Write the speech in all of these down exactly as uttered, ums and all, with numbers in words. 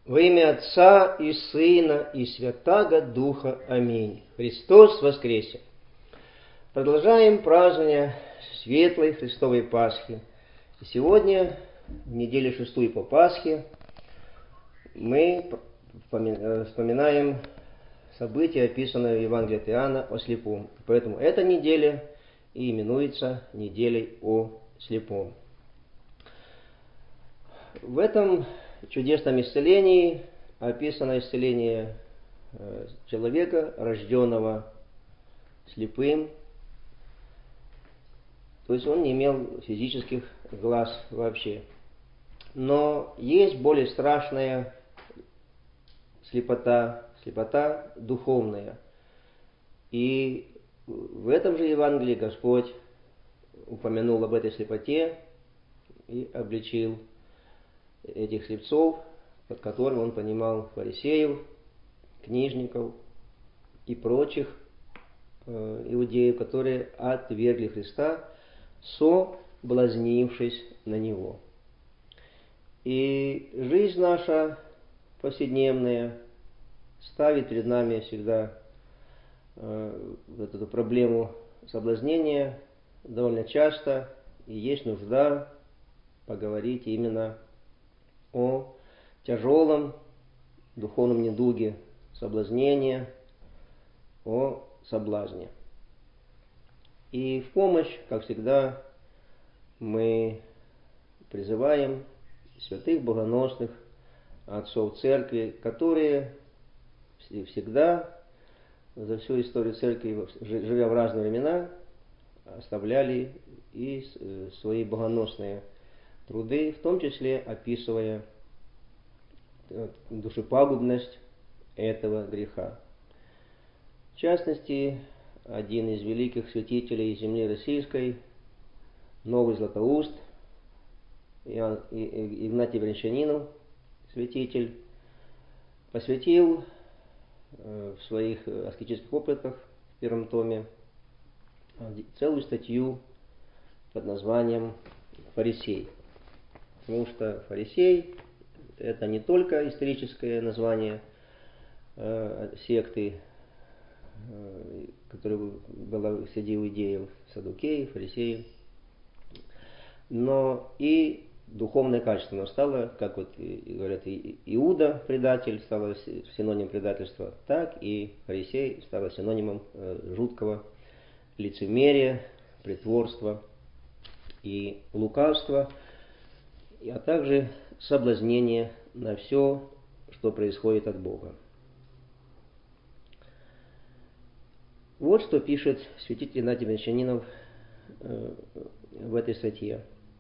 Во имя Отца и Сына и Святаго Духа. Аминь. Христос воскресе! Продолжаем празднование Светлой Христовой Пасхи. И сегодня, в неделю шестую по Пасхе, мы вспоминаем события, описанные в Евангелии от Иоанна о слепом. Поэтому эта неделя и именуется неделей о слепом. В этом чудесном исцелении описано исцеление человека, рожденного слепым. То есть он не имел физических глаз вообще. Но есть более страшная слепота, слепота духовная. И в этом же Евангелии Господь упомянул об этой слепоте и обличил этих слепцов, под которым он понимал фарисеев, книжников и прочих э, иудеев, которые отвергли Христа, соблазнившись на Него. И жизнь наша повседневная ставит перед нами всегда э, вот эту проблему соблазнения довольно часто, и есть нужда поговорить именно о тяжелом духовном недуге соблазнения, о соблазне. И в помощь, как всегда, мы призываем святых богоносных отцов церкви, которые всегда за всю историю церкви, живя в разные времена, оставляли и свои богоносные труды, в том числе описывая душепагубность этого греха. В частности, один из великих святителей земли российской, Новый Златоуст, Иоанн, Игнатий Брянчанинов, святитель, посвятил в своих аскетических опытах в первом томе целую статью под названием «Фарисей». Потому что фарисей – это не только историческое название э, секты, э, которая была среди иудеев, саддукеев, фарисеев, но и духовное качество. Оно стало, как вот говорят, Иуда предатель стало синонимом предательства, так и фарисей стало синонимом э, жуткого лицемерия, притворства и лукавства, а также соблазнение на все, что происходит от Бога. Вот что пишет святитель Игнатий Брянчанинов в этой статье.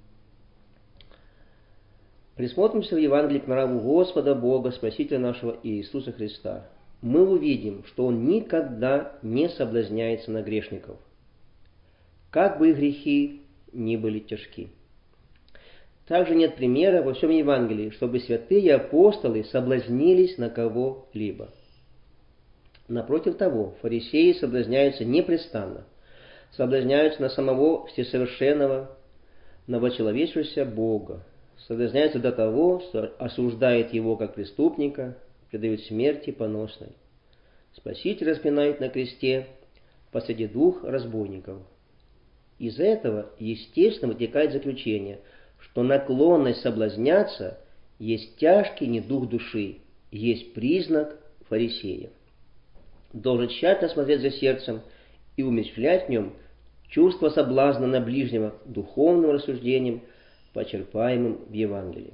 Присмотримся в Евангелии к нраву Господа Бога, Спасителя нашего Иисуса Христа. Мы увидим, что Он никогда не соблазняется на грешников, как бы их грехи ни были тяжки. Также нет примера во всем Евангелии, чтобы святые апостолы соблазнились на кого-либо. Напротив того, фарисеи соблазняются непрестанно, соблазняются на самого всесовершенного, новочеловечившегося Бога, соблазняются до того, что осуждает его как преступника, предают смерти поносной. Спаситель распинает на кресте посреди двух разбойников. Из этого, естественно, вытекает заключение, что наклонность соблазняться есть тяжкий недуг души, есть признак фарисеев. Должен тщательно смотреть за сердцем и умерщвлять в нем чувство соблазна на ближнего духовным рассуждением, почерпаемым в Евангелии.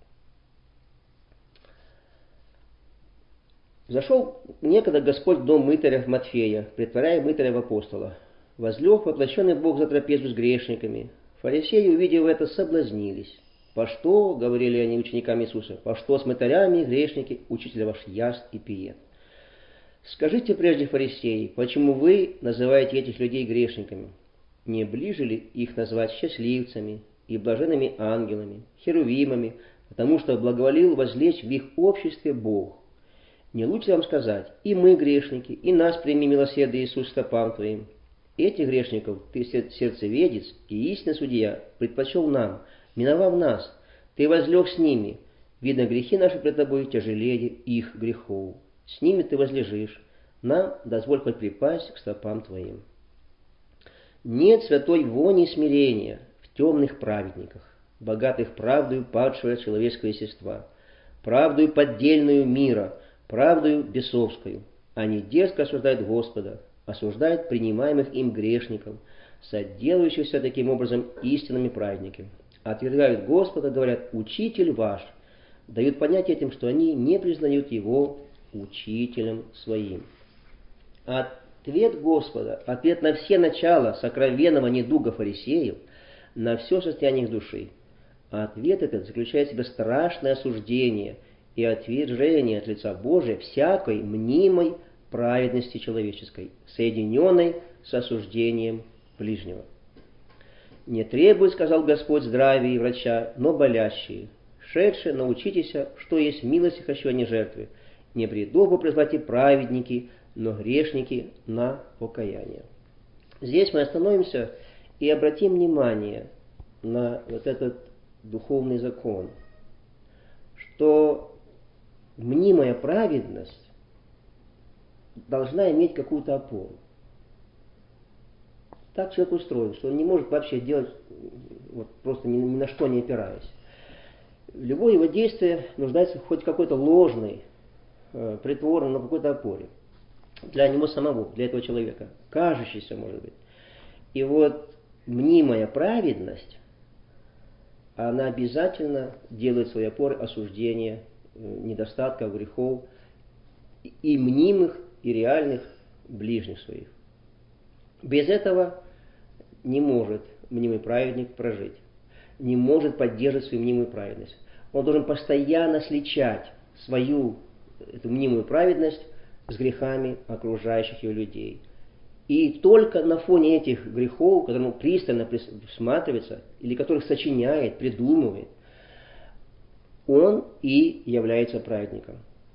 Зашел некогда Господь в дом мытаря Матфея, претворяя мытаря в апостола. Возлег воплощенный Бог за трапезу с грешниками. Фарисеи, увидев это, соблазнились. «По что, — говорили они ученикам Иисуса, — по что с мытарями грешники, учитель ваш яст и пиет? Скажите прежде, фарисеи, почему вы называете этих людей грешниками? Не ближе ли их назвать счастливцами и блаженными ангелами, херувимами, потому что благоволил возлечь в их обществе Бог? Не лучше вам сказать: и мы грешники, и нас прими, милосердие Иисус, стопам твоим? Этих грешников ты, сердцеведец и истинный судья, предпочел нам, миновав нас. Ты возлег с ними, Видно, грехи наши пред тобой тяжелее их грехов. С ними ты возлежишь. Нам дозволь хоть припасть к стопам твоим. Нет святой вони и смирения в темных праведниках, богатых правдою падшего человеческого естества, правдою поддельную мира, правдою бесовскую. Они дерзко осуждают Господа, осуждают принимаемых им грешников, соделающихся таким образом истинными праведниками. Отвергают Господа, говорят: «Учитель ваш», дают понять этим, что они не признают его учителем своим. Ответ Господа, ответ на все начала сокровенного недуга фарисеев, на все состояние их души. Ответ этот заключает в себе страшное осуждение и отвержение от лица Божия всякой мнимой праведности человеческой, соединенной с осуждением ближнего. «Не требует, — сказал Господь, — здравия и врача, но болящие. Шедшие, научитесь, что есть милости хочу, а не жертвы. Не приду бы призвать и праведники, но грешники на покаяние». Здесь мы остановимся и обратим внимание на вот этот духовный закон, что мнимая праведность должна иметь какую-то опору. Так человек устроен, что он не может вообще делать, вот, просто ни, ни на что не опираясь. Любое его действие нуждается в хоть какой-то ложной, э, притворной, но какой-то опоре. Для него самого, для этого человека. Кажущейся, может быть. И вот мнимая праведность, она обязательно делает своей опорой осуждение недостатков, грехов и мнимых, и реальных ближних своих. Без этого не может мнимый праведник прожить, не может поддерживать свою мнимую праведность. Он должен постоянно сличать свою эту мнимую праведность с грехами окружающих его людей. И только на фоне этих грехов, к которым пристально всматривается, или которых сочиняет, придумывает, он и является праведником.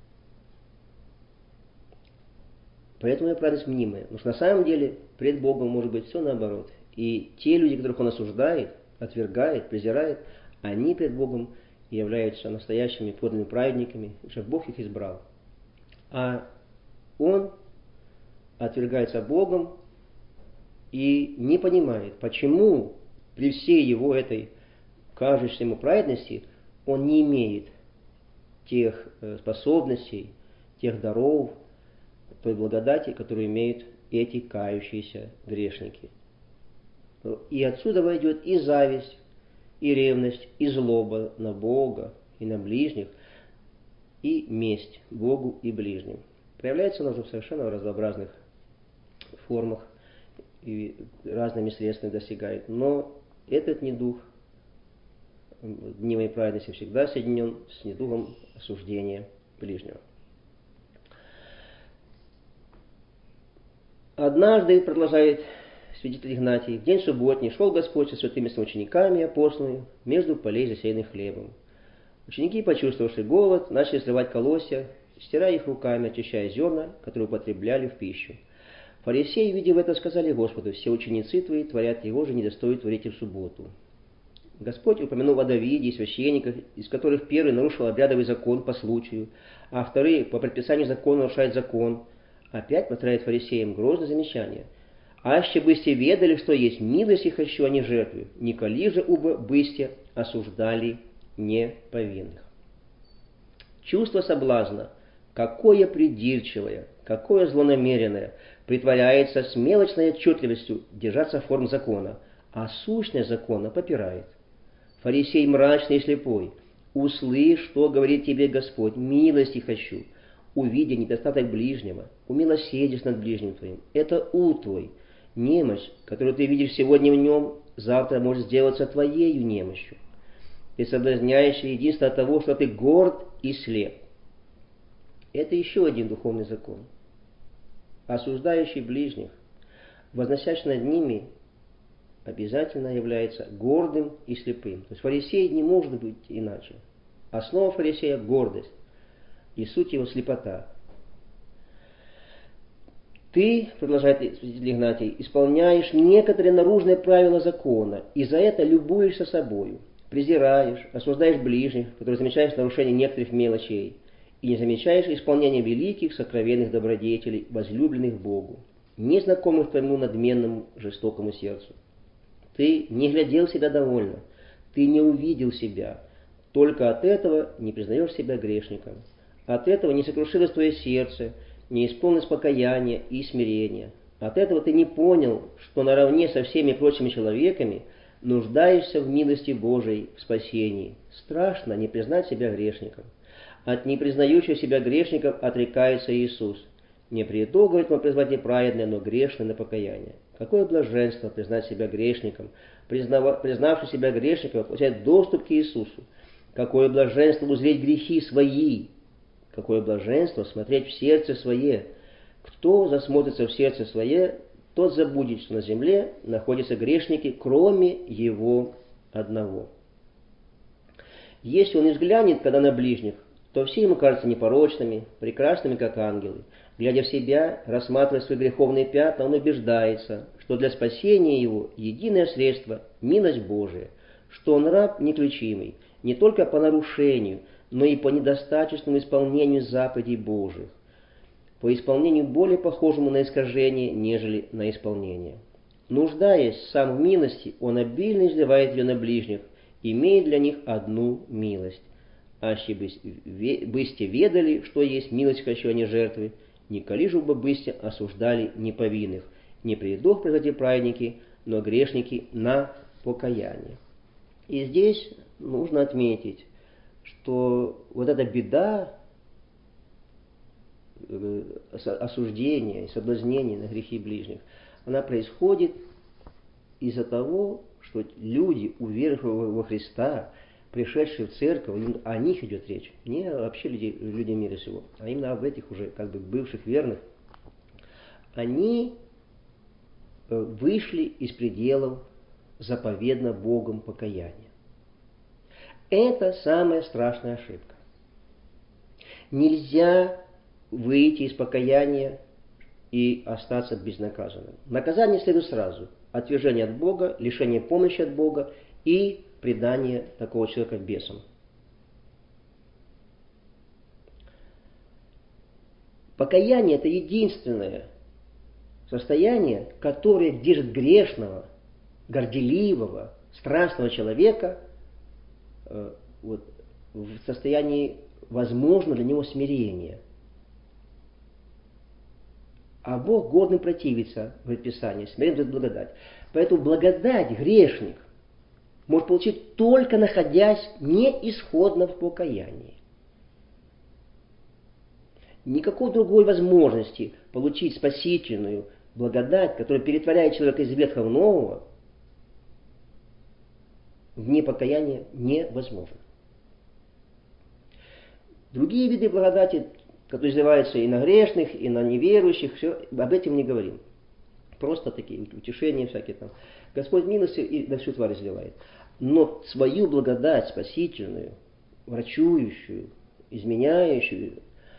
Поэтому и праведность мнимая. Потому что на самом деле пред Богом может быть все наоборот. И те люди, которых он осуждает, отвергает, презирает, они пред Богом являются настоящими подлинными праведниками, потому что Бог их избрал. А он отвергается Богом и не понимает, почему при всей его этой кажущейся ему праведности он не имеет тех способностей, тех даров, той благодати, которую имеют эти кающиеся грешники. И отсюда идет и зависть, и ревность, и злоба на Бога, и на ближних, и месть Богу и ближним. Проявляется она уже в совершенно разнообразных формах и разными средствами достигает. Но этот недуг мнимой праведности всегда соединен с недугом осуждения ближнего. Однажды, продолжает святитель Игнатий, в день субботний шел Господь со святыми учениками и апостолами между полей, засеянных хлебом. Ученики, почувствовавши голод, начали срывать колосья, стирая их руками, очищая зерна, которые употребляли в пищу. Фарисеи, видя это, сказали Господу: «Все ученицы твои творят его же, недостоит творить и в субботу». Господь упомянул о Давиде и священниках, из которых первый нарушил обрядовый закон по случаю, а вторые по предписанию закона нарушают закон. Опять повторяет фарисеям грозное замечание: «Аще бысте ведали, что есть милость и хочу, а не жертвы, николи же убо бысте осуждали неповинных». Чувство соблазна, какое придирчивое, какое злонамеренное, притворяется с мелочной отчетливостью держаться форм закона, а сущность закона попирает. Фарисей мрачный и слепой, услышь, что говорит тебе Господь: милости хочу, увидя недостаток ближнего, умилосердишь над ближним твоим. Это ум твой, немощь, которую ты видишь сегодня в нем, завтра может сделаться твоею немощью. Ты соблазняешься единственно от того, что ты горд и слеп. Это еще один духовный закон. Осуждающий ближних, возносящий над ними, обязательно является гордым и слепым. То есть фарисей не может быть иначе. Основа фарисея – гордость, и суть его – слепота. Ты, продолжает святитель Игнатий, исполняешь некоторые наружные правила закона, и за это любуешься собою. презираешь, осуждаешь ближних, которые замечаешь нарушение некоторых мелочей, и не замечаешь исполнения великих сокровенных добродетелей, возлюбленных Богу, незнакомых твоему надменному жестокому сердцу. Ты не глядел себя довольно, ты не увидел себя, только от этого не признаешь себя грешником. От этого не сокрушилось твое сердце, не исполнилось покаяния и смирения. От этого ты не понял, что наравне со всеми прочими человеками нуждаешься в милости Божией, в спасении. Страшно не признать себя грешником. От непризнающего себя грешников отрекается Иисус. Не приду, говорит, вам призвать неправедное, но грешное на покаяние. Какое блаженство признать себя грешником, признав... признавший себя грешником, получает доступ к Иисусу. Какое блаженство узреть грехи свои. Какое блаженство смотреть в сердце свое. Кто засмотрится в сердце свое, тот забудет, что на земле находятся грешники, кроме его одного. Если он взглянет, когда на ближних, то все ему кажутся непорочными, прекрасными, как ангелы. Глядя в себя, рассматривая свои греховные пятна, он убеждается, что для спасения его единое средство – милость Божия, что он раб неключимый, не только по нарушению, но и по недостаточному исполнению заповедей Божьих, по исполнению более похожему на искажение, нежели на исполнение. Нуждаясь сам в милости, он обильно изливает ее на ближних, имея для них одну милость. Аще бысте ведали, что есть милость в крещении жертвы, николи же бы бысте осуждали неповинных, не придох произойти праведники, но грешники на покаяние. И здесь нужно отметить, что вот эта беда осуждения и соблазнения на грехи ближних, она происходит из-за того, что люди, уверовавшие во Христа, пришедшие в церковь, о них идет речь, не вообще люди, люди мира сего, а именно об этих уже как бы бывших верных, они вышли из пределов заповедно Богом покаяния. Это самая страшная ошибка. Нельзя выйти из покаяния и остаться безнаказанным. Наказание следует сразу. Отвержение от Бога, лишение помощи от Бога и предание такого человека бесам. Покаяние – это единственное состояние, которое держит грешного, горделивого, страстного человека э, вот, в состоянии возможно для него смирения. А Бог гордым противится, говорит Писание, смирен дает благодать. Поэтому благодать грешник может получить только находясь неисходно в покаянии. Никакой другой возможности получить спасительную благодать, которая перетворяет человека из ветхого в нового, вне покаяния невозможно. Другие виды благодати, которые изливаются и на грешных, и на неверующих, все, об этом не говорим. Просто такие утешения всякие там. Господь милостив и на всю тварь изливает. Но свою благодать спасительную, врачующую, изменяющую,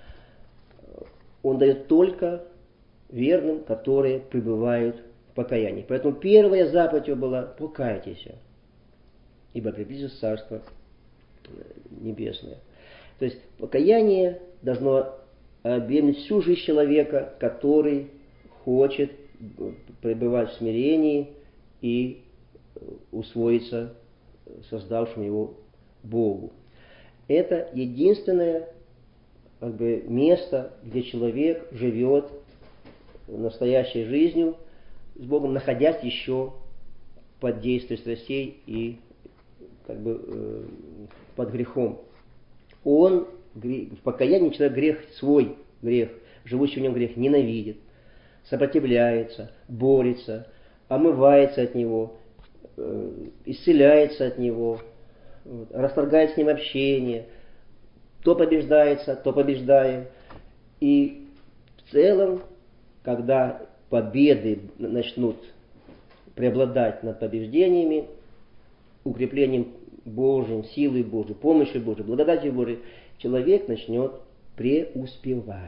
Он дает только верным, которые пребывают в покаянии. Поэтому первая заповедь его была «покайтесь, ибо приблизится Царство Небесное». То есть покаяние должно объемлять всю жизнь человека, который хочет пребывать в смирении и усвоиться создавшему его Богу. Это единственное как бы, место, где человек живет настоящей жизнью с Богом, находясь еще под действием страстей и как бы, э, под грехом. Он в покаянии человек грех, свой грех, живущий в нем грех, ненавидит, сопротивляется, борется, омывается от него, исцеляется от него, расторгает с ним общение, то побеждается, то побеждаем. И в целом, когда победы начнут преобладать над побеждениями, укреплением Божьим, силой Божьей, помощью Божьей, благодатью Божьей, человек начнет преуспевать.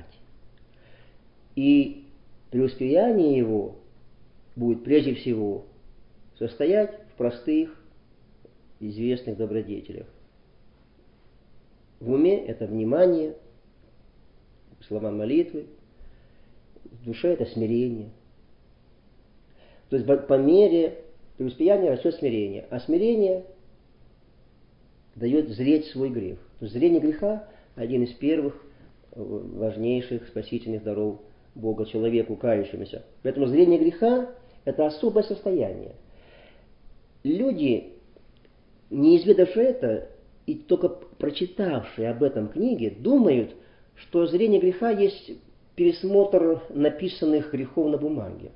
И преуспеяние его будет прежде всего состоять в простых известных добродетелях. В уме это внимание, слова молитвы, в душе это смирение. То есть по мере преуспеяния растет смирение, а смирение дает зреть свой грех. То есть зрение греха – один из первых важнейших спасительных даров Бога человеку, кающемуся. Поэтому зрение греха – это особое состояние. Люди, не изведавшие это и только прочитавшие об этом книге, думают, что зрение греха есть пересмотр написанных грехов на бумаге.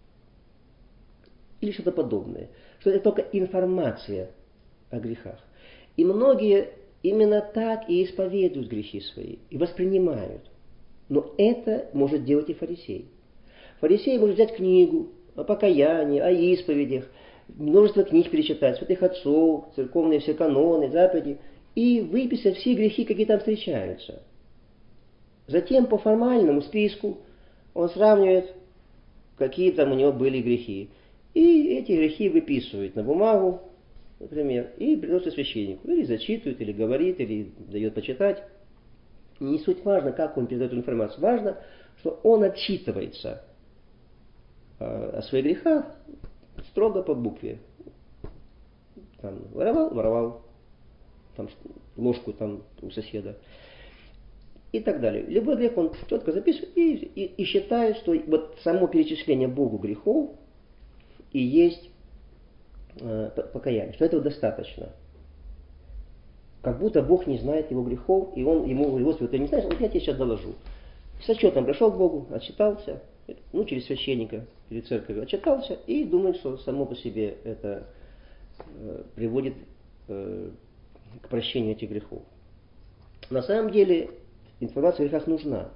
Или что-то подобное. Что это только информация о грехах. И многие именно так и исповедуют грехи свои, и воспринимают. Но это может делать и фарисей. Фарисей может взять книгу о покаянии, о исповедях, множество книг перечитать, святых отцов, церковные все каноны, заповеди, и выписать все грехи, какие там встречаются. Затем по формальному списку он сравнивает, какие там у него были грехи. И эти грехи выписывает на бумагу, например, и приносит священнику. Или зачитывает, или говорит, или дает почитать. Не суть важно, как он передает эту информацию. Важно, что он отчитывается о своих грехах строго по букве. Там, воровал, воровал. Там, ложку там у соседа. И так далее. Любой грех он четко записывает и, и, и считает, что вот само перечисление Богу грехов и есть э, покаяние, что этого достаточно. Как будто Бог не знает его грехов, и он ему говорит: Господи, ты не знаешь, вот я тебе сейчас доложу. С отчетом пришел к Богу, отчитался, ну, через священника, перед церковью отчитался, и думает, что само по себе это э, приводит э, к прощению этих грехов. На самом деле информация о грехах нужна,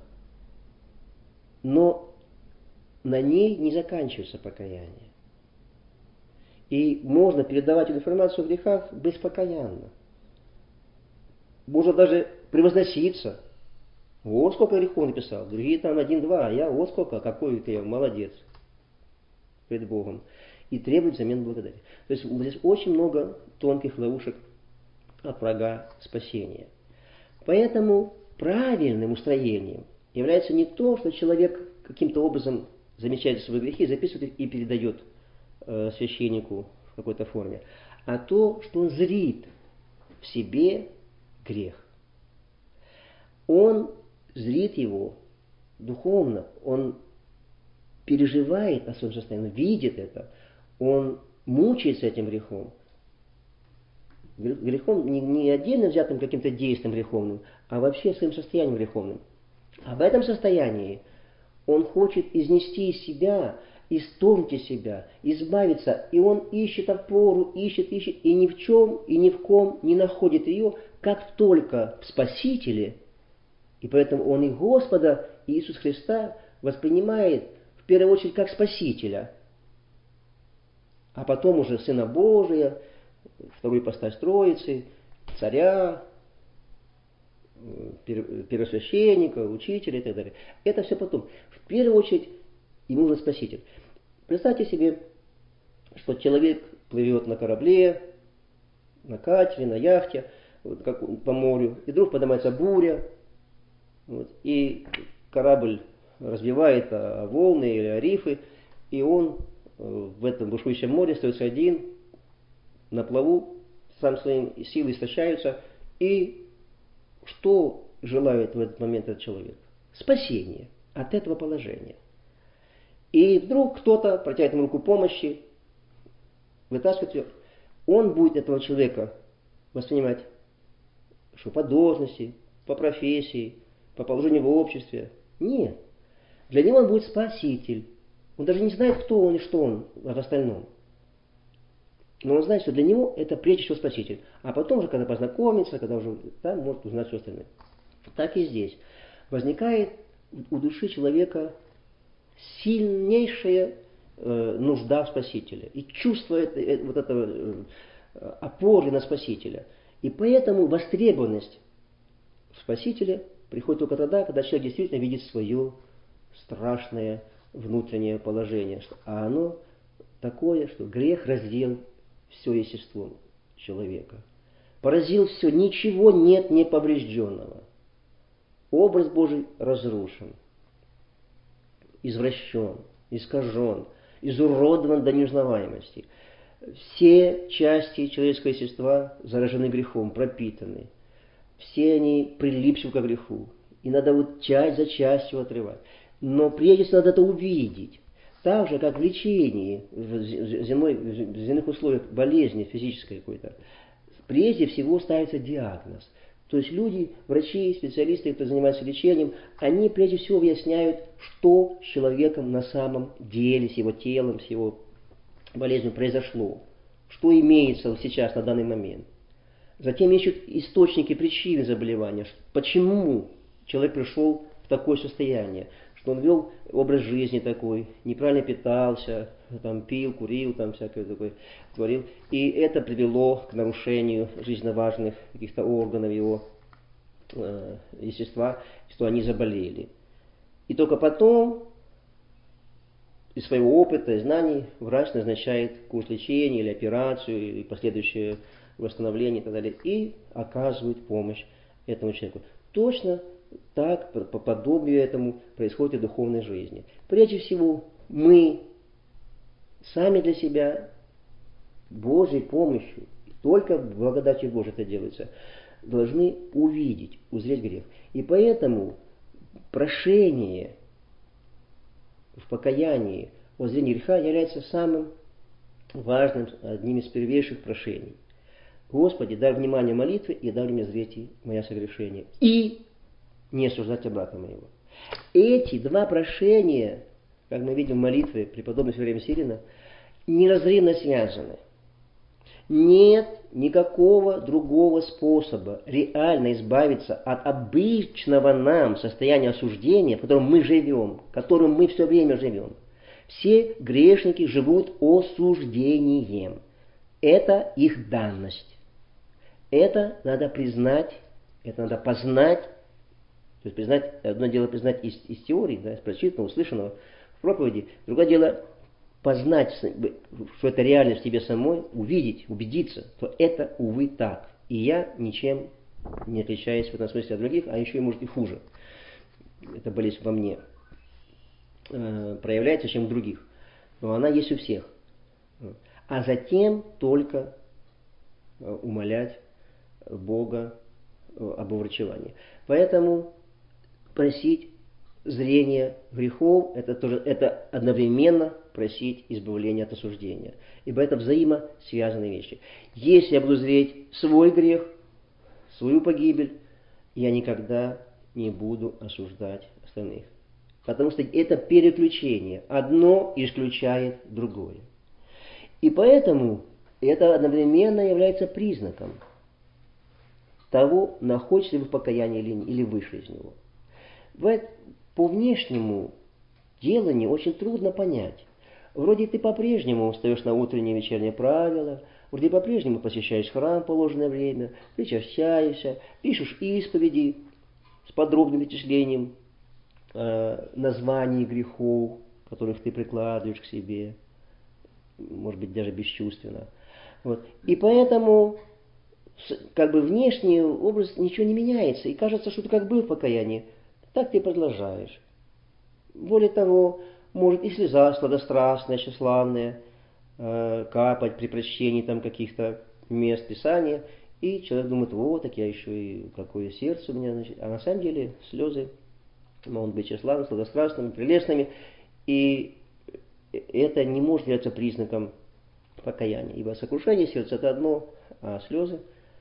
но на ней не заканчивается покаяние. И можно передавать эту информацию о грехах беспокаянно. Можно даже превозноситься. Вот сколько грехов написал. Другие там один-два, а я вот сколько, какой ты молодец перед Богом. И требовать взамен благодарения. То есть здесь очень много тонких ловушек от врага спасения. Поэтому правильным устроением является не то, что человек каким-то образом замечает свои грехи, записывает их и передает э, священнику в какой-то форме, а то, что он зрит в себе грех. Он зрит его духовно, он переживает о своем состоянии, он видит это, он мучается этим грехом. Грехом не, не отдельно взятым каким-то действием греховным, а вообще своим состоянием греховным. А в этом состоянии он хочет изнести из себя, исторгнуть из себя, избавиться, и он ищет опору, ищет, ищет, и ни в чем, и ни в ком не находит ее, как только в Спасителе. И поэтому он и Господа Иисуса Христа воспринимает в первую очередь как Спасителя, а потом уже Сына Божия, вторую ипостась Троицы, царя, первосвященника, учителя и так далее. Это все потом. В первую очередь ему нужен Спаситель. Представьте себе, что человек плывет на корабле, на катере, на яхте, вот, как по морю, и вдруг поднимается буря, вот, и корабль разбивает о волны или о рифы, и он в этом бушующем море остается один, на плаву, сам своим силой истощаются, и что желает в этот момент этот человек? Спасение от этого положения. И вдруг кто-то протягивает ему руку помощи, вытаскивает ее. Он будет этого человека воспринимать, что по должности, по профессии, по положению в обществе. Нет. Для него он будет спаситель. Он даже не знает, кто он и что он в остальном. Но он знает, что для него это прежде всего Спаситель. А потом же, когда познакомится, когда уже там может узнать все остальное. Так и здесь. Возникает у души человека сильнейшая э, нужда в Спасителе. И чувство это, э, вот этого э, опоры на Спасителя. И поэтому востребованность в Спасителе приходит только тогда, когда человек действительно видит свое страшное внутреннее положение. А оно такое, что грех раздел все естество человека. Поразил все, ничего нет неповрежденного. Образ Божий разрушен, извращен, искажен, изуродован до неузнаваемости. Все части человеческого естества заражены грехом, пропитаны. Все они прилипши ко греху. И надо вот часть за частью отрывать. Но прежде всего надо это увидеть. Так же, как в лечении, в земной, в земных условиях болезни физической какой-то, прежде всего ставится диагноз. То есть люди, врачи, специалисты, кто занимается лечением, они прежде всего выясняют, что с человеком на самом деле, с его телом, с его болезнью произошло, что имеется сейчас на данный момент. Затем ищут источники, причины заболевания, почему человек пришел в такое состояние, что он вел образ жизни такой, неправильно питался, там, пил, курил, там всякое такое творил. И это привело к нарушению жизненно важных каких-то органов его э, естества, что они заболели. И только потом, из своего опыта и знаний, врач назначает курс лечения или операцию, или последующее восстановление и так далее, и оказывает помощь этому человеку. Точно так, по подобию этому, происходит и в духовной жизни. Прежде всего, мы сами для себя, Божьей помощью, только благодатью Божией это делается, должны увидеть, узреть грех. И поэтому прошение в покаянии о зрении греха является самым важным, одним из первейших прошений. Господи, дай внимание молитве и дай мне зреть мое согрешение. И не осуждать брата моего. Эти два прошения, как мы видим в молитве преподобного Северина Сирина, неразрывно связаны. Нет никакого другого способа реально избавиться от обычного нам состояния осуждения, в котором мы живем, в котором мы все время живем. Все грешники живут осуждением. Это их данность. Это надо признать, это надо познать. То есть признать, одно дело признать из, из теории, да, из прочитанного, услышанного в проповеди, другое дело познать, что это реальность в тебе самой, увидеть, убедиться, что это, увы, так. И я ничем не отличаюсь в этом смысле от других, а еще и, может, и хуже. Эта болезнь во мне э, проявляется, чем у других. Но она есть у всех. А затем только э, умолять Бога э, об уврачевании. Поэтому просить зрения грехов, это, тоже, это одновременно просить избавления от осуждения. Ибо это взаимосвязанные вещи. Если я буду зреть свой грех, свою погибель, я никогда не буду осуждать остальных. Потому что это переключение. Одно исключает другое. И поэтому это одновременно является признаком того, находишься ли вы в покаянии или, или вышли из него. По внешнему деланию очень трудно понять. Вроде ты по-прежнему встаешь на утреннее и вечернее правило, вроде по-прежнему посещаешь храм в положенное время, причащаешься, пишешь исповеди с подробным перечислением э, названий грехов, которых ты прикладываешь к себе, может быть, даже бесчувственно. Вот. И поэтому как бы внешний образ ничего не меняется, и кажется, что ты как был в покаянии, так ты и продолжаешь. Более того, может и слеза сладострастная, тщеславная, э, капать при прочтении там каких-то мест Писания, и человек думает, вот, так я еще и какое сердце у меня, значит. А на самом деле слезы могут быть тщеславными, сладострастными, прелестными, и это не может являться признаком покаяния, ибо сокрушение сердца это одно, а слезы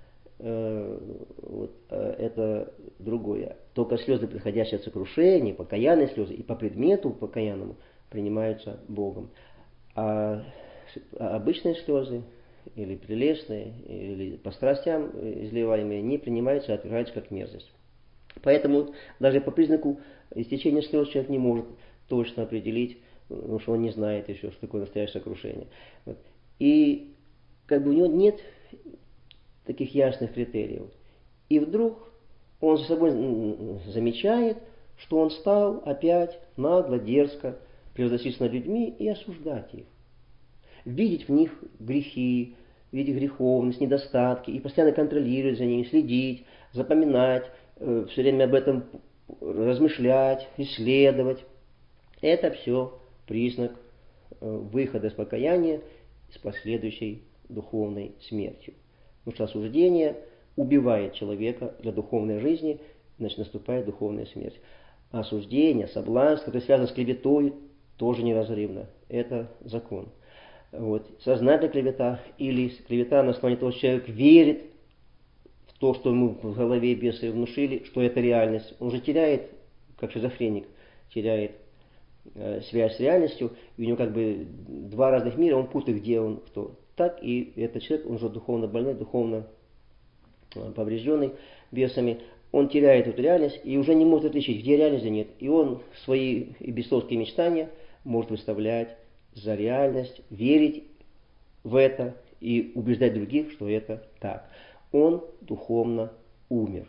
Вот, это другое. Только слезы, приходящие от сокрушения, покаянные слезы, и по предмету покаянному принимаются Богом. А обычные слезы, или прелестные, или по страстям изливаемые, не принимаются, а отвергаются как мерзость. Поэтому даже по признаку истечения слез человек не может точно определить, потому что он не знает еще, что такое настоящее сокрушение. Вот. И как бы у него нет таких ясных критериев. И вдруг он за собой замечает, что он стал опять нагло, дерзко превозноситься над людьми и осуждать их. Видеть в них грехи, видеть греховность, недостатки, и постоянно контролировать за ними, следить, запоминать, э, все время об этом размышлять, исследовать. Это все признак э, выхода из покаяния с последующей духовной смертью. Потому что осуждение убивает человека для духовной жизни, значит наступает духовная смерть. Осуждение, соблазн, который связан с клеветой, тоже неразрывно. Это закон. Вот. Сознательная клевета или клевета на основании того, что человек верит в то, что ему в голове бесы внушили, что это реальность. Он же теряет, как шизофреник, теряет э, связь с реальностью, и у него как бы два разных мира, он путает, где он, кто. Так и этот человек, он же духовно больной, духовно э, поврежденный бесами, он теряет эту реальность и уже не может отличить, где реальность, где нет. И он свои бесовские мечтания может выставлять за реальность, верить в это и убеждать других, что это так. Он духовно умер.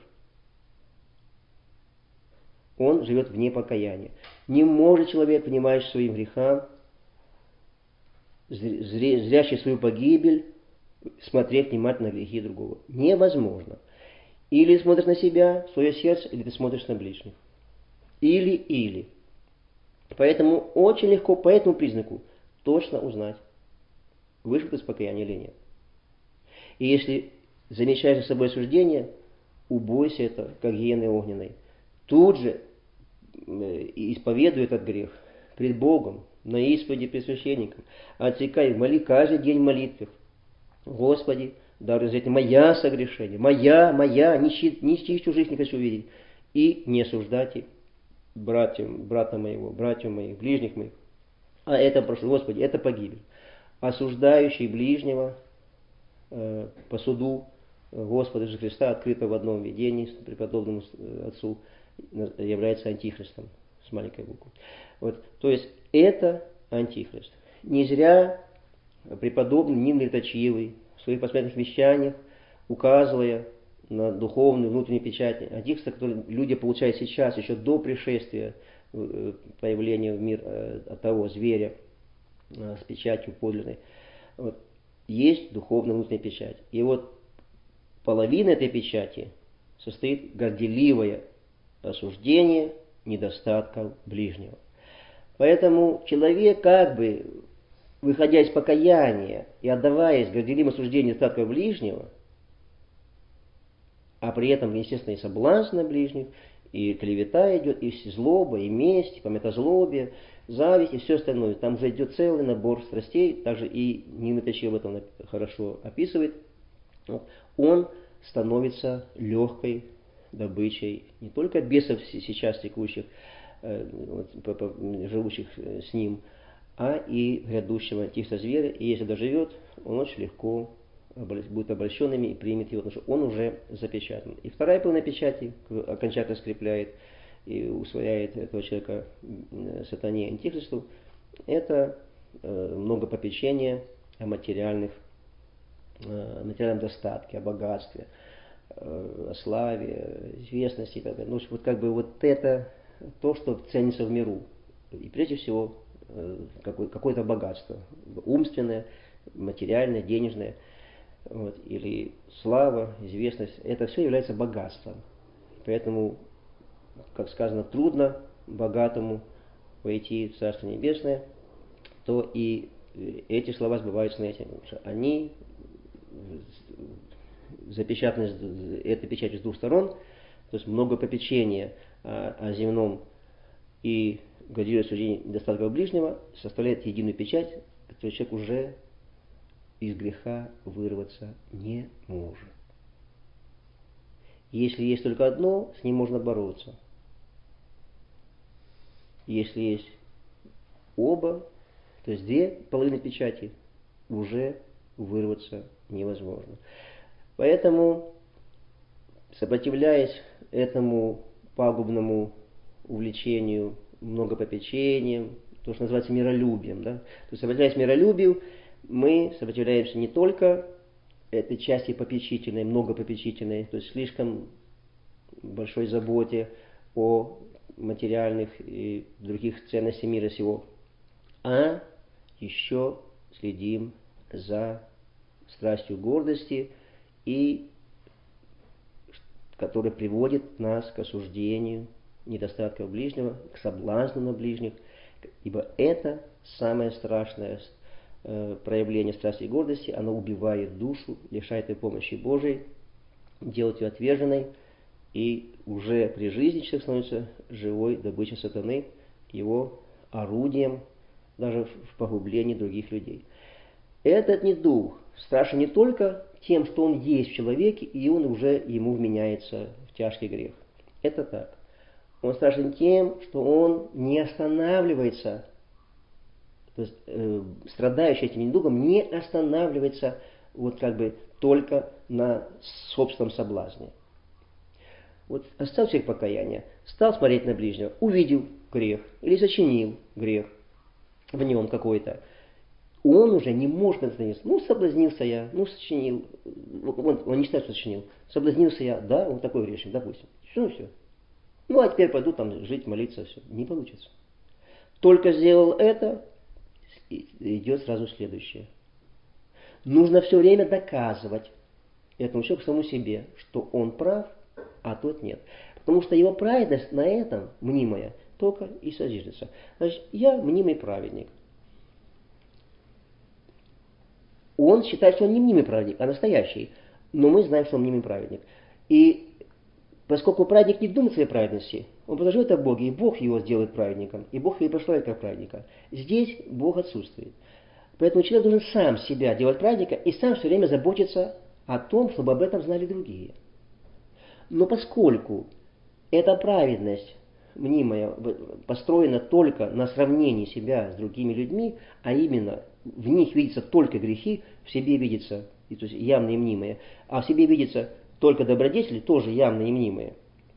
Он живет вне покаяния. Не может человек, внимающий своим грехам, зрящий свою погибель, смотреть внимательно на грехи другого. Невозможно. Или смотришь на себя, в свое сердце, или ты смотришь на ближних. Или-или. Поэтому очень легко по этому признаку точно узнать, вышел ты из покаяния или нет. И если замечаешь за собой осуждение, убойся это, как гиены огненной. Тут же исповедуй этот грех пред Богом, на исповеди пред священником. Отсекай, моли каждый день в молитвах. Господи, даруй за это моя согрешение, моя, моя, ничьих чужих не хочу видеть. И не осуждайте братьям, брата моего, братьев моих, ближних моих. А это прошу, Господи, это погибель. Осуждающий ближнего э, по суду Господа Иисуса Христа, открыто в одном видении с преподобному отцу, является антихристом с маленькой буквы. Вот, то есть это антихрист. Не зря преподобный Нин Леточиевый в своих посмертных вещаниях, указывая на духовную внутреннюю печать антихриста, который люди получают сейчас, еще до пришествия, появления в мир от того зверя с печатью подлинной. Вот, есть духовная внутренняя печать. И вот половина этой печати состоит горделивое осуждение недостатков ближнего. Поэтому человек, как бы, выходя из покаяния и отдаваясь горделивому осуждению недостатков ближнего, а при этом, естественно, и соблазн на ближних, и клевета идет, и злоба, и месть, и памятозлобие, зависть и все остальное. Там же идет целый набор страстей, также и Нина Леточиева об этом хорошо описывает. Он становится легкой добычей не только бесов сейчас текущих, живущих с ним, а и грядущего антихриста зверя. И если доживет, он очень легко будет обольщенными и примет его, потому что он уже запечатан. И вторая полная печати окончательно скрепляет и усвояет этого человека сатане антихристу. Это много попечения о материальных, о материальном достатке, о богатстве, о славе, известности и так далее. Ну, вот как бы вот это то, что ценится в миру. И прежде всего какое-то богатство, умственное, материальное, денежное. Вот, или слава, известность, это все является богатством. Поэтому, как сказано, трудно богатому войти в Царство Небесное, то и эти слова сбываются на этим. Потому что они запечатаны этой печатью с двух сторон, то есть много попечения о, о земном и годливое суждение недостатков ближнего составляет единую печать, которую человек уже из греха вырваться не может. Если есть только одно, с ним можно бороться. Если есть оба, то есть две половины печати, уже вырваться невозможно. Поэтому, сопротивляясь этому пагубному увлечению многопопечением, то, что называется миролюбием, да? То есть, сопротивляясь миролюбию, мы сопротивляемся не только этой части попечительной, многопопечительной, то есть слишком большой заботе о материальных и других ценностях мира сего, а еще следим за страстью гордости, и который приводит нас к осуждению недостатков ближнего, к соблазну на ближних, ибо это самое страшное э, проявление страсти и гордости, оно убивает душу, лишает ее помощи Божией, делает ее отверженной, и уже при жизни человек становится живой добычей сатаны, его орудием даже в погублении других людей. Этот недуг страшен не только тем, что он есть в человеке, и он уже ему вменяется в тяжкий грех. Это так. Он страшен тем, что он не останавливается, то есть э, страдающий этим недугом не останавливается вот как бы только на собственном соблазне. Вот оставил человек покаяние, стал смотреть на ближнего, увидел грех или сочинил грех в нем какой-то. Он уже не может остановиться. Ну, соблазнился я, ну, сочинил. Он, он не считает, что сочинил. Соблазнился я, да, он такой грешник, допустим. Ну, все. Ну, а теперь пойду там жить, молиться, все. Не получится. Только сделал это, идет сразу следующее. Нужно все время доказывать этому человеку, самому себе, что он прав, а тот нет. Потому что его праведность на этом, мнимая, только и содержится. Значит, я мнимый праведник. Он считает, что он не мнимый праведник, а настоящий. Но мы знаем, что он мнимый праведник. И поскольку праведник не думает о своей праведности, он просто живет о Боге, и Бог его сделает праведником, и Бог его и прославит как праведника. Здесь Бог отсутствует. Поэтому человек должен сам себя делать праведника и сам все время заботиться о том, чтобы об этом знали другие. Но поскольку эта праведность мнимая построена только на сравнении себя с другими людьми, а именно в них видятся только грехи, в себе видятся, то есть явные и мнимые, а в себе видятся только добродетели, тоже явные и мнимые,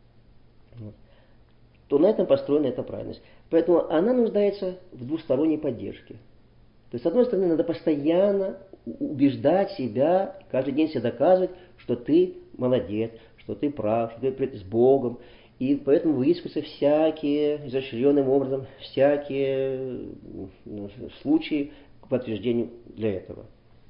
то на этом построена эта праведность. Поэтому она нуждается в двусторонней поддержке. То есть, с одной стороны, надо постоянно убеждать себя, каждый день себе доказывать, что ты молодец, что ты прав, что ты с Богом. И поэтому выискиваются всякие, изощренным образом, всякие случаи к подтверждению для этого.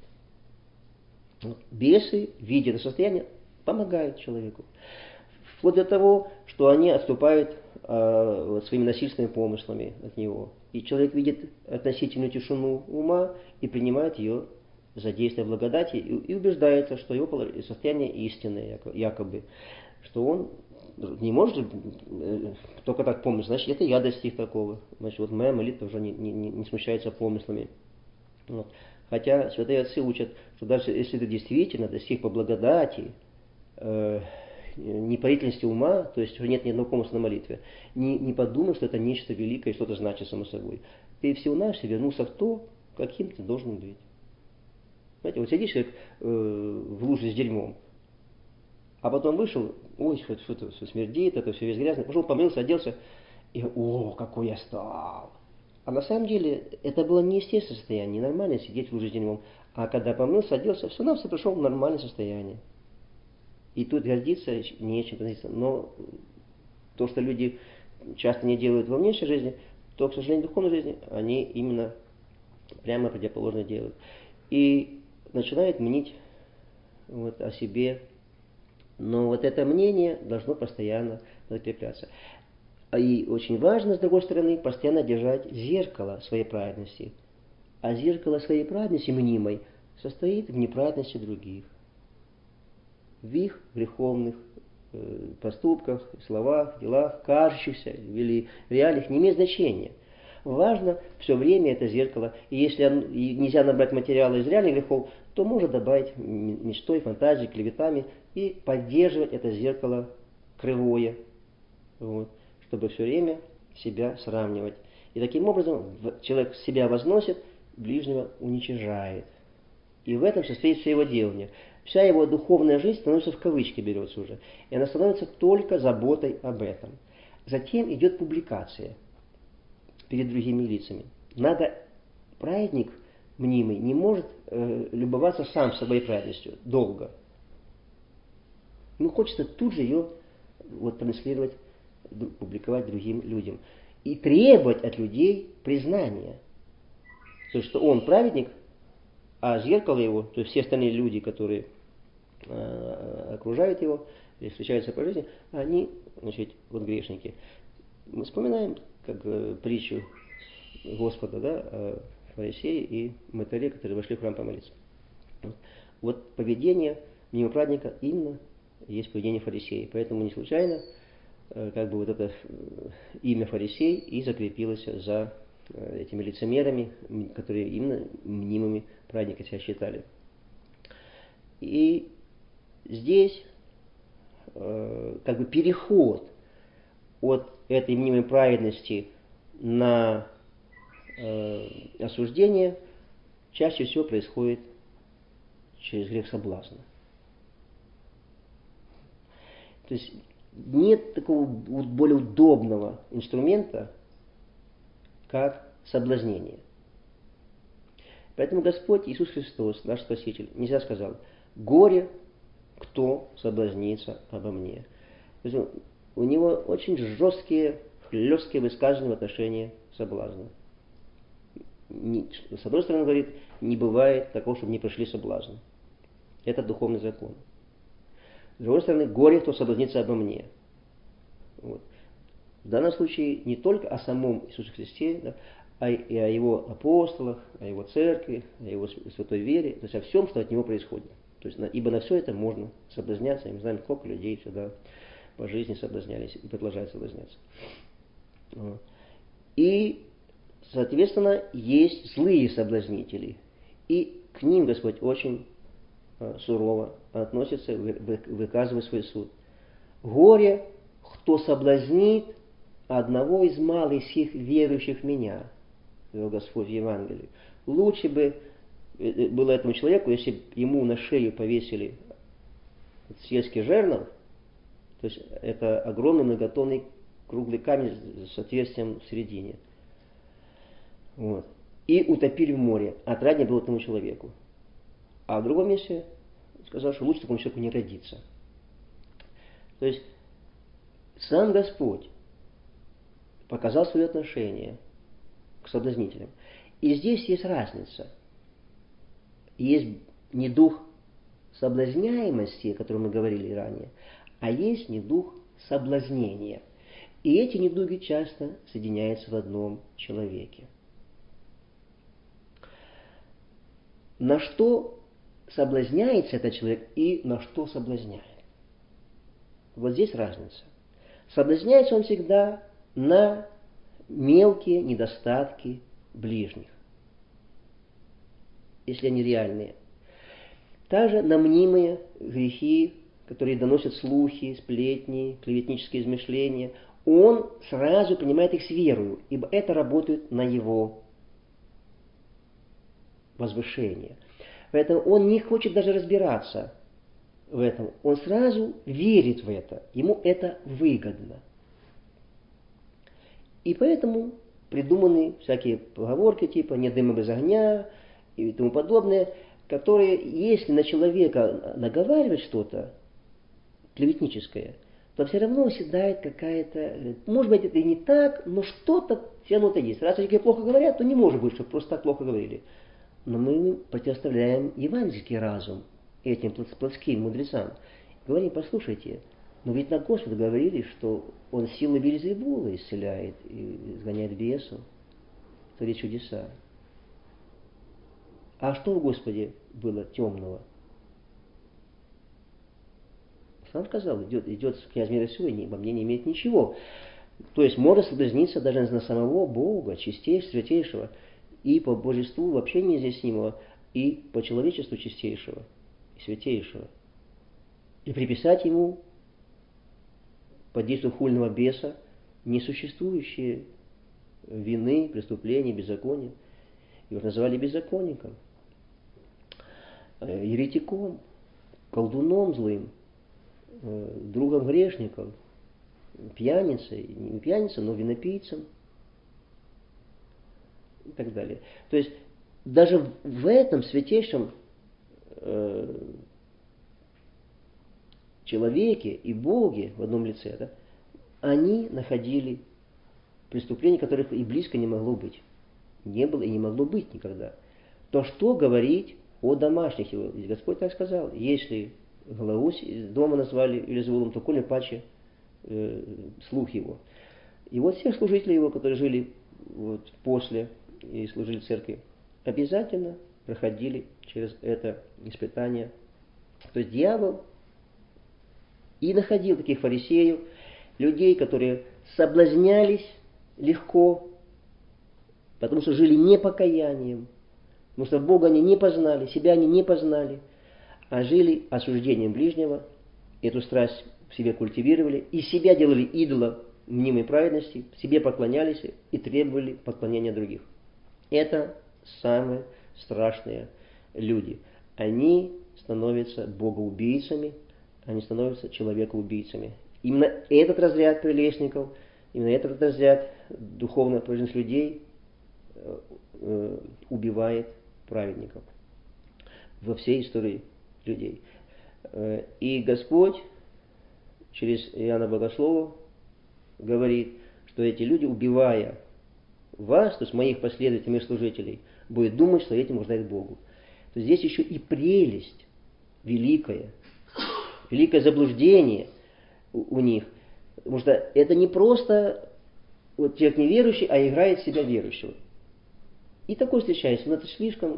Бесы, видя это состояние, помогают человеку. Вплоть до того, что они отступают э, своими насильственными помыслами от него. И человек видит относительную тишину ума и принимает ее за действие благодати и, и убеждается, что его состояние истинное, якобы, что он не может э, только так помнить, значит, это я достиг такого. Значит, вот моя молитва уже не, не, не смущается помыслами. Вот. Хотя святые отцы учат, что даже если ты действительно достиг по благодати, э, непарительности ума, то есть нет ни одного помысла на молитве, не, не подумай, что это нечто великое, что-то значит само собой. Ты всего-навсего вернулся в то, каким ты должен быть. Знаете, вот сидишь человек э, в луже с дерьмом, а потом вышел, ой, что-то все смердит, это все весь грязный, пошел, помылся, оделся, и о, какой я стал. А на самом деле это было неестественное состояние, ненормально сидеть в луже с дерьмом. А когда помылся, оделся, все равно все пришел в нормальное состояние. И тут гордиться нечем. Но то, что люди часто не делают во внешней жизни, то, к сожалению, в духовной жизни они именно прямо противоположно делают. И начинают мнить вот о себе. Но вот это мнение должно постоянно закрепляться. И очень важно, с другой стороны, постоянно держать зеркало своей праведности. А зеркало своей праведности, мнимой, состоит в неправедности других. В их греховных э, поступках, словах, делах, кажущихся или реальных, не имеет значения. Важно все время это зеркало. И если он, и нельзя набрать материалы из реальных грехов, то можно добавить мечтой, фантазией, клеветами и поддерживать это зеркало кривое, вот, чтобы все время себя сравнивать. И таким образом человек себя возносит, ближнего уничижает. И в этом состоит все его делание. Вся его духовная жизнь становится в кавычки, берется уже. И она становится только заботой об этом. Затем идет публикация перед другими лицами. Надо, праведник мнимый не может э, любоваться сам своей праведностью долго. Ему хочется тут же ее вот, транслировать, публиковать другим людям. И требовать от людей признания. То есть, что он праведник, а зеркало его, то есть все остальные люди, которые э, окружают его, или встречаются по жизни, они, значит, вот грешники. Мы вспоминаем, как э, притчу Господа, да, о фарисее и мытаре, которые вошли в храм помолиться. Вот поведение мимо праздника именно есть поведение фарисея. Поэтому не случайно э, как бы вот это э, имя фарисей и закрепилось за э, этими лицемерами, которые именно мнимыми праздника себя считали. И здесь э, как бы переход от этой мнимой праведности на э, осуждение чаще всего происходит через грех соблазна. То есть нет такого более удобного инструмента, как соблазнение. Поэтому Господь Иисус Христос, наш Спаситель, нельзя сказал: «Горе, кто соблазнится обо мне». То есть у него очень жесткие, хлесткие высказывания в отношении соблазна. С одной стороны, говорит, не бывает такого, чтобы не пришли соблазны. Это духовный закон. С другой стороны, горе, кто соблазнится обо мне. Вот. В данном случае не только о самом Иисусе Христе, да, а и о его апостолах, о его церкви, о его святой вере, то есть о всем, что от него происходит. То есть, ибо на все это можно соблазняться, и мы знаем, сколько людей сюда по жизни соблазнялись и продолжают соблазняться. И, соответственно, есть злые соблазнители, и к ним Господь очень сурово относится, выказывая свой суд. «Горе, кто соблазнит одного из малых сих верующих в меня», говорил Господь в Евангелии. Лучше бы было этому человеку, если бы ему на шею повесили сельский жернов, то есть это огромный многотонный круглый камень с отверстием в середине, вот, и утопили в море, отраднее было этому человеку. А в другом месте сказал, что лучше такому человеку не родиться. То есть сам Господь показал свое отношение к соблазнителям. И здесь есть разница. Есть не дух соблазняемости, о котором мы говорили ранее, а есть не дух соблазнения. И эти недуги часто соединяются в одном человеке. На что соблазняется этот человек и на что соблазняет? Вот здесь разница. Соблазняется он всегда на мелкие недостатки ближних, если они реальные. Также на мнимые грехи, которые доносят слухи, сплетни, клеветнические измышления, он сразу принимает их с верою, ибо это работает на его возвышение. Поэтому он не хочет даже разбираться в этом. Он сразу верит в это. Ему это выгодно. И поэтому придуманы всякие поговорки типа «нет дыма без огня» и тому подобное, которые, если на человека наговаривать что-то клеветническое, то все равно оседает какая-то... Может быть, это и не так, но что-то все равно-то есть. Раз они плохо говорят, то не может быть, чтобы просто так плохо говорили. Но мы противоставляем евангельский разум этим плотским мудрецам. Говорим: послушайте, но ведь на Господа говорили, что Он силой Вельзевула исцеляет и изгоняет бесов, творит чудеса. А что в Господе было темного? Сам сказал, идет, идет князь мира сего, и обо мне не имеет ничего. То есть можно соблазниться даже на самого Бога, чистейшего, святейшего, и по божеству вообще неизъяснимого, и по человечеству чистейшего и святейшего. И приписать ему под действием хульного беса несуществующие вины, преступления, беззакония. Его называли беззаконником, еретиком, колдуном злым, другом грешников, пьяницей, не пьяницей, но винопийцем и так далее. То есть даже в этом святейшем э, человеке и Боге в одном лице, да, они находили преступления, которых и близко не могло быть. Не было и не могло быть никогда. То что говорить о домашних его. Ведь Господь так сказал, если главу дома назвали или Зевулом, то коли паче э, слух его. И вот все служители его, которые жили вот, после и служили в церкви, обязательно проходили через это испытание. То есть дьявол и находил таких фарисеев, людей, которые соблазнялись легко, потому что жили непокаянием, потому что Бога они не познали, себя они не познали, а жили осуждением ближнего, эту страсть в себе культивировали, и себя делали идола мнимой праведности, себе поклонялись и требовали поклонения других. Это самые страшные люди. Они становятся богоубийцами, они становятся человекоубийцами. Именно этот разряд прелестников, именно этот разряд духовно отверженных людей э, э, убивает праведников во всей истории людей. Э, и Господь через Иоанна Богослова говорит, что эти люди, убивая вас, то есть моих последователей, моих служителей, будут думать, что этим угождает Богу. То есть здесь еще и прелесть великая, великое заблуждение у, у них. Потому что это не просто вот человек неверующий, а играет себя верующего. И такое встречается, но это слишком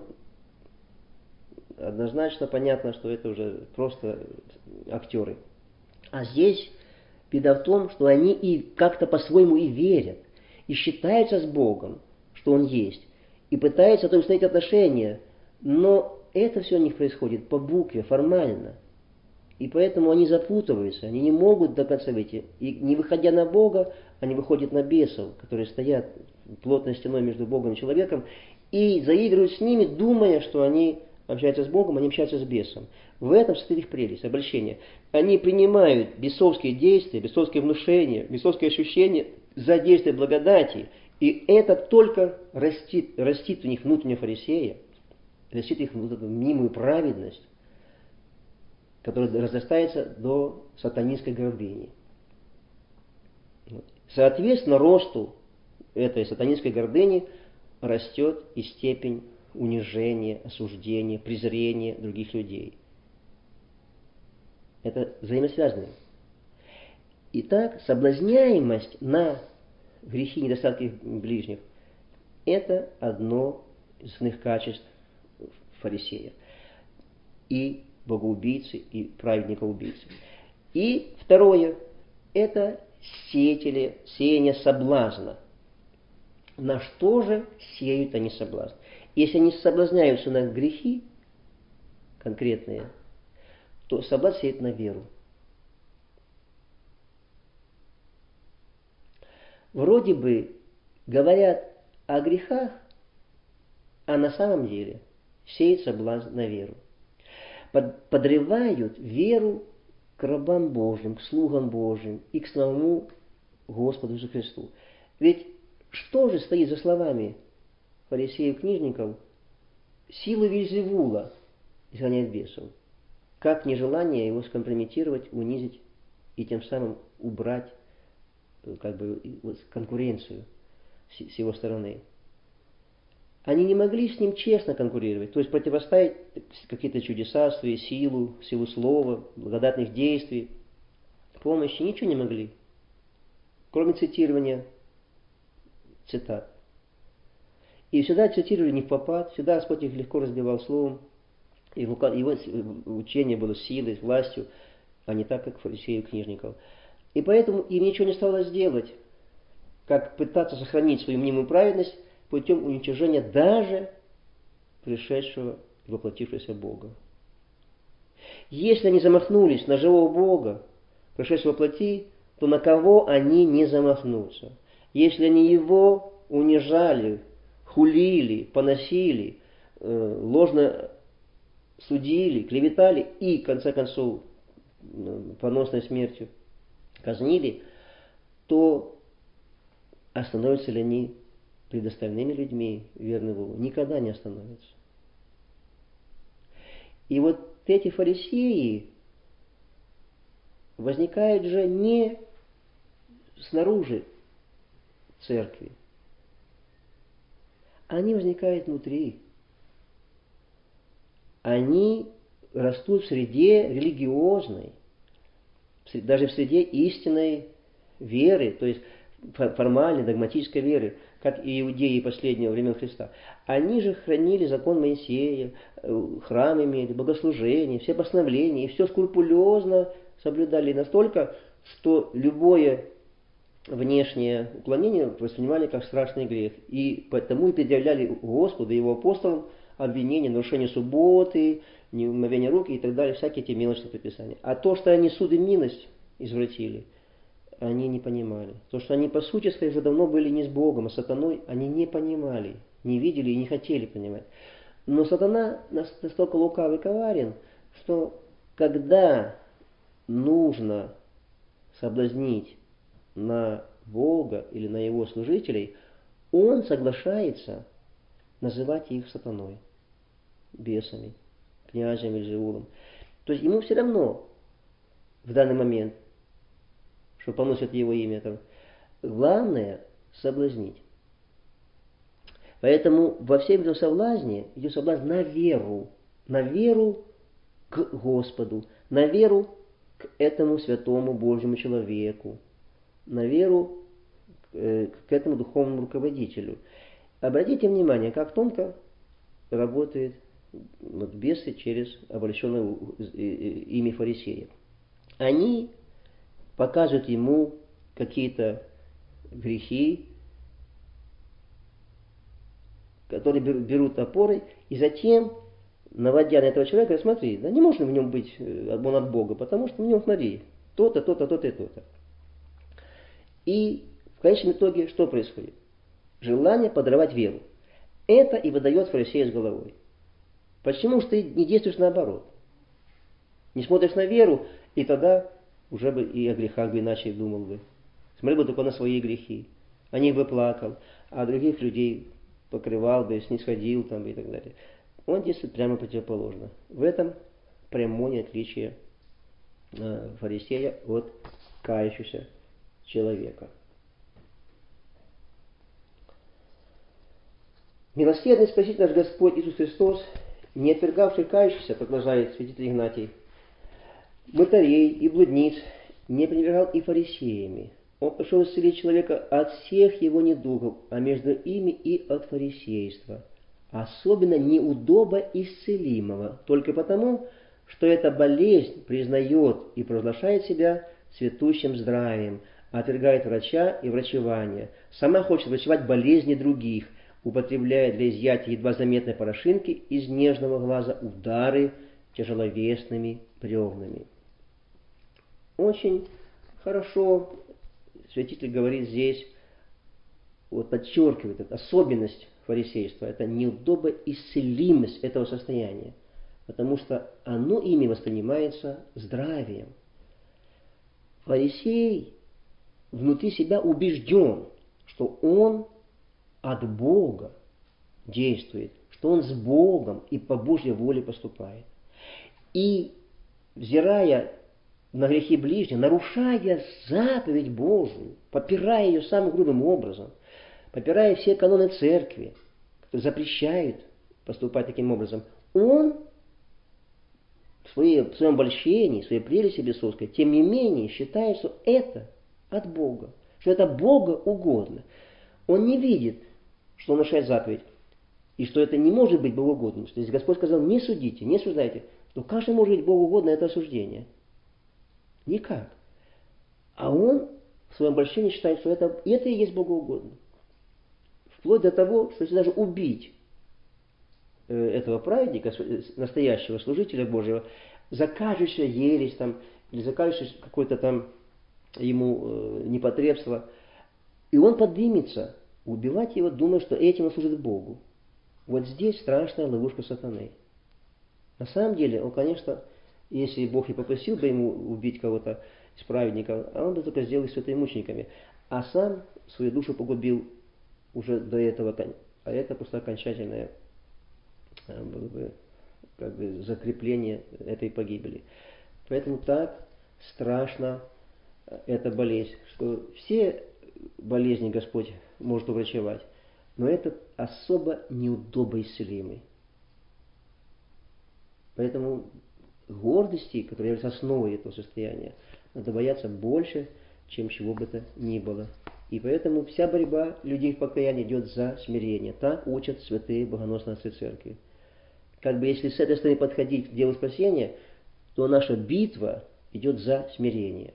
однозначно понятно, что это уже просто актеры. А здесь беда в том, что они и как-то по-своему и верят, и считаются с Богом, что Он есть, и пытаются то установить отношения, но это все у них происходит по букве, формально. И поэтому они запутываются, они не могут до конца выйти. И не выходя на Бога, они выходят на бесов, которые стоят плотной стеной между Богом и человеком, и заигрывают с ними, думая, что они общаются с Богом, они общаются с бесом. В этом состоит их прелесть, обольщение. Они принимают бесовские действия, бесовские внушения, бесовские ощущения за действие благодати, и это только растит, растит у них внутреннего фарисея, растит их вот эту мнимую праведность, которая разрастается до сатанинской гордыни. Соответственно, росту этой сатанинской гордыни растет и степень унижения, осуждения, презрения других людей. Это взаимосвязано. Итак, соблазняемость на грехи и недостатки ближних – это одно из основных качеств фарисея. И богоубийцы, и праведника-убийцы. И второе – это сеятели, сеяние соблазна. На что же сеют они соблазн? Если они соблазняются на грехи конкретные, то соблазн сеет на веру. Вроде бы говорят о грехах, а на самом деле сеет соблазн на веру. Подрывают веру к рабам Божьим, к слугам Божьим и к самому Господу Иисусу Христу. Ведь что же стоит за словами фарисеев, книжников? Силу Вельзевула изгоняет бесов. Как нежелание его скомпрометировать, унизить и тем самым убрать как бы, конкуренцию с его стороны. Они не могли с ним честно конкурировать, то есть противоставить какие-то чудеса, свою силу, силу слова, благодатных действий, помощи, ничего не могли, кроме цитирования цитат. И всегда цитировали не впопад, всегда Господь их легко разбивал словом, и его учение было силой, властью, а не так, как фарисеев, книжников. И поэтому им ничего не оставалось сделать, как пытаться сохранить свою мнимую праведность путем уничтожения даже пришедшего и воплотившегося Бога. Если они замахнулись на живого Бога, пришедшего во плоти, то на кого они не замахнутся? Если они его унижали, хулили, поносили, э, ложно судили, клеветали и, в конце концов, поносной смертью казнили, то остановятся ли они пред остальными людьми, верны Богу? Никогда не остановятся. И вот эти фарисеи возникают же не снаружи церкви, они возникают внутри. они растут в среде религиозной, даже в среде истинной веры, то есть формальной, догматической веры, как и иудеи последнего времени Христа. Они же хранили закон Моисея, храм имели, богослужение, все постановления, и все скрупулезно соблюдали настолько, что любое внешнее уклонение воспринимали как страшный грех. И потому и предъявляли Господу и его апостолам обвинения, нарушение субботы, неумывение рук и так далее, всякие эти мелочные предписания. А то, что они суд и милость извратили, они не понимали. То, что они по сути своей уже давно были не с Богом, а с сатаной, они не понимали, не видели и не хотели понимать. Но сатана настолько лукавый и коварен, что когда нужно соблазнить на Бога или на его служителей, он соглашается называть их сатаной, бесами, князем Вельзевулом. То есть ему все равно в данный момент, что поносят его имя там, главное соблазнить. Поэтому во всем этом соблазне идет соблазн на веру, на веру к Господу, на веру к этому святому Божьему человеку, на веру к этому духовному руководителю. Обратите внимание, как тонко работает вот бесы через обольщенное ими фарисеев. Они показывают ему какие-то грехи, которые берут опорой, и затем, наводя на этого человека, смотри, да не может в нем быть он от Бога, потому что в нем, смотри, то-то, то-то, то-то и то-то. И в конечном итоге что происходит? Желание подорвать веру. Это и выдает фарисея с головой. Почему же ты не действуешь наоборот? Не смотришь на веру, и тогда уже бы и о грехах бы иначе думал бы. Смотрел бы только на свои грехи. О них бы плакал, а других людей покрывал бы, снисходил там и так далее. Он действует прямо противоположно. В этом прямое отличие фарисея от кающегося человека. Милосердный Спаситель наш Господь Иисус Христос, не отвергавший кающихся, продолжает святитель Игнатий, мытарей и блудниц, не пренебрегал и фарисеями. Он пришел исцелить человека от всех его недугов, а между ими и от фарисейства, особенно неудобо исцелимого, только потому, что эта болезнь признает и провозглашает себя цветущим здравием, отвергает врача и врачевание, сама хочет врачевать болезни других, употребляя для изъятия едва заметной порошинки из нежного глаза удары тяжеловесными бревнами. Очень хорошо святитель говорит здесь, вот подчеркивает эту особенность фарисейства, это неудобоисцелимость этого состояния, потому что оно ими воспринимается здравием. Фарисей внутри себя убежден, что он от Бога действует, что он с Богом и по Божьей воле поступает. И, взирая на грехи ближнего, нарушая заповедь Божию, попирая ее самым грубым образом, попирая все каноны церкви, которые запрещают поступать таким образом, он в, своей, в своем обольщении, в своей прелести бесовской, тем не менее считает, что это от Бога, что это Бога угодно. Он не видит, что он нарушает заповедь, и что это не может быть богоугодным. То есть Господь сказал, не судите, не осуждайте. Но как же может быть богоугодно это осуждение? Никак. А он в своем обольщении считает, что это, это и есть богоугодно. Вплоть до того, что если даже убить этого праведника, настоящего служителя Божьего, за кажущую ересь там, или за кажущее какое-то там ему непотребство, и он поднимется, убивать его, думая, что этим он служит Богу. Вот здесь страшная ловушка сатаны. На самом деле, он, конечно, если Бог и попросил бы ему убить кого-то из праведников, а он бы только сделал их святыми мучениками, а сам свою душу погубил уже до этого, а это просто окончательное было бы, как бы, закрепление этой погибели. Поэтому так страшна эта болезнь, что все болезни Господь может уврачевать, но этот особо неудобоисцелимый. Поэтому гордости, которая является основой этого состояния, надо бояться больше, чем чего бы то ни было. И поэтому вся борьба людей в покаянии идет за смирение. Так учат святые богоносные отцы церкви. Как бы если с этой стороны подходить к делу спасения, то наша битва идет за смирение.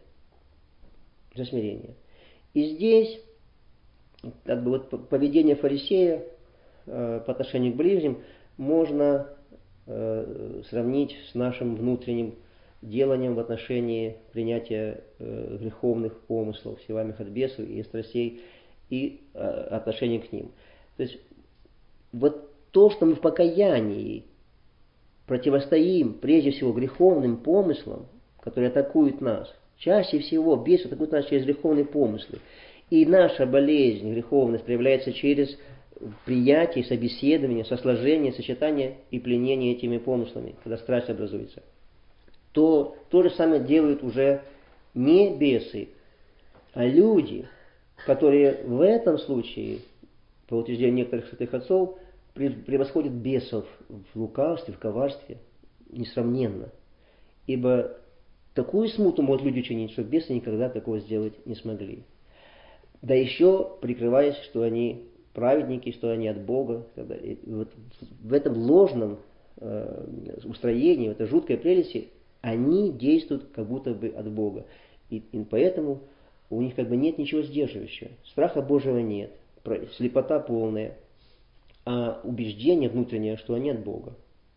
За смирение. И здесь, как бы вот поведение фарисея э, по отношению к ближним можно э, сравнить с нашим внутренним деланием в отношении принятия э, греховных помыслов, силами от бесов и страстей и э, отношения к ним. То есть вот то, что мы в покаянии противостоим прежде всего греховным помыслам, которые атакуют нас, чаще всего бесы атакуют нас через греховные помыслы. И наша болезнь, греховность проявляется через приятие, собеседование, сосложение, сочетание и пленение этими помыслами, когда страсть образуется. То то же самое делают уже не бесы, а люди, которые в этом случае, по утверждению некоторых святых отцов, превосходят бесов в лукавстве, в коварстве несравненно. Ибо такую смуту могут люди чинить, что бесы никогда такого сделать не смогли. Да еще прикрываясь, что они праведники, что они от Бога. И вот в этом ложном э, устроении, в этой жуткой прелести, они действуют как будто бы от Бога. И, и поэтому у них как бы нет ничего сдерживающего. Страха Божьего нет, слепота полная, а убеждение внутреннее, что они от Бога.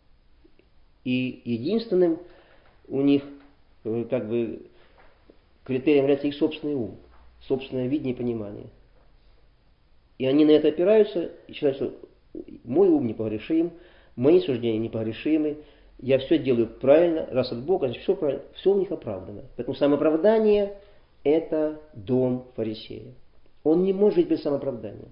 И единственным у них как бы критерием является их собственный ум, собственное видение и понимание. И они на это опираются и считают, что мой ум непогрешим, мои суждения непогрешимы, я все делаю правильно, раз от Бога, значит все правильно, все у них оправдано. Поэтому самооправдание – это дом фарисея. Он не может жить без самооправдания.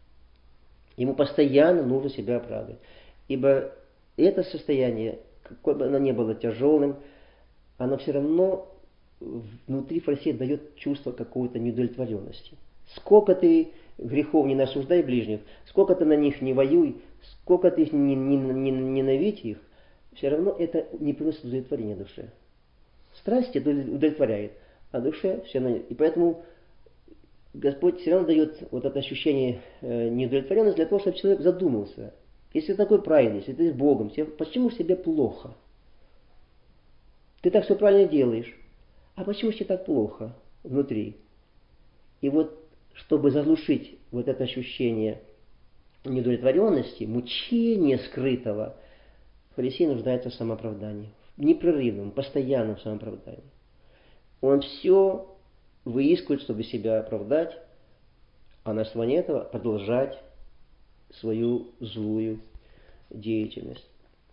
Ему постоянно нужно себя оправдывать. Ибо это состояние, какое бы оно ни было тяжелым, оно все равно внутри фарисея дает чувство какой-то неудовлетворенности. Сколько ты грехов не осуждай ближних, сколько ты на них не воюй, сколько ты их не, не, не, ненавидь их, все равно это не приносит удовлетворения душе. Страсть удовлетворяет, а душе все равно. И поэтому Господь все равно дает вот это ощущение э, неудовлетворенности для того, чтобы человек задумался. Если ты такой праведный, если ты с Богом, тебе, почему же тебе плохо? Ты так все правильно делаешь. А почему же тебе так плохо внутри? И вот, чтобы заглушить вот это ощущение неудовлетворенности, мучения скрытого, фарисей нуждается в самооправдании. В непрерывном, постоянном самооправдании. Он все выискивает, чтобы себя оправдать, а на основании этого продолжать свою злую деятельность.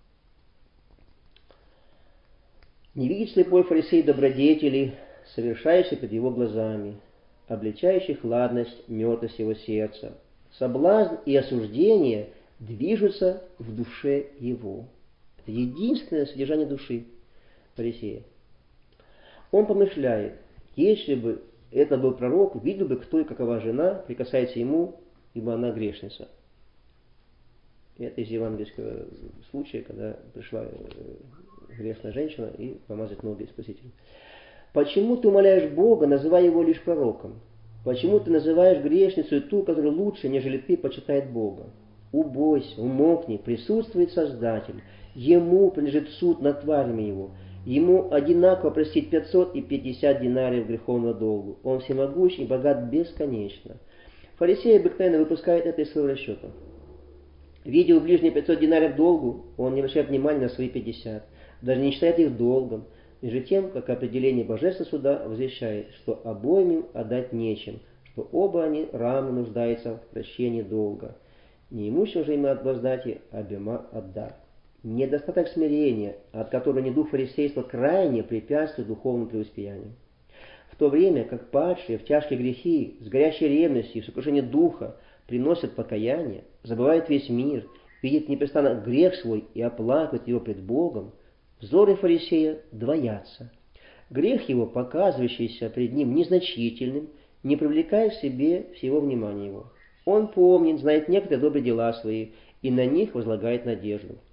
Не видит слепой фарисей добродетели, совершающих перед его глазами, обличающих ладность, мертвость его сердца. Соблазн и осуждение движутся в душе его. Это единственное содержание души фарисея. Он помышляет, если бы это был пророк, видел бы, кто и какова жена прикасается ему, ибо она грешница. Это из евангельского случая, когда пришла грешная женщина и помазать ноги Спасителю. Почему ты умоляешь Бога, называя его лишь пророком? Почему ты называешь грешницу ту, которая лучше, нежели ты, почитает Бога? Убойся, умолкни, присутствует Создатель. Ему принадлежит суд над тварями его. Ему одинаково простить пятьсот и пятьдесят динариев греховного долгу. Он всемогущ и богат бесконечно. Фарисей обыкновенно выпускает это из своего расчета. Видя у ближнего пятьсот динариев долгу, он не обращает внимания на свои пятьдесят. Даже не считает их долгом. Между тем, как определение божества суда возвещает, что обоим им отдать нечем, что оба они равно нуждаются в прощении долга. Неимущим же им от воздати обема отдать. Недостаток смирения, от которого недух фарисейства крайне препятствует духовному преуспеянию. В то время, как падшие в тяжкие грехи, с горящей ревностью и сокрушением духа приносят покаяние, забывают весь мир, видят непрестанно грех свой и оплакивают его пред Богом, взоры фарисея двоятся. Грех его, показывающийся пред ним незначительным, не привлекает к себе всего внимания его. Он помнит, знает некоторые добрые дела свои и на них возлагает надежду.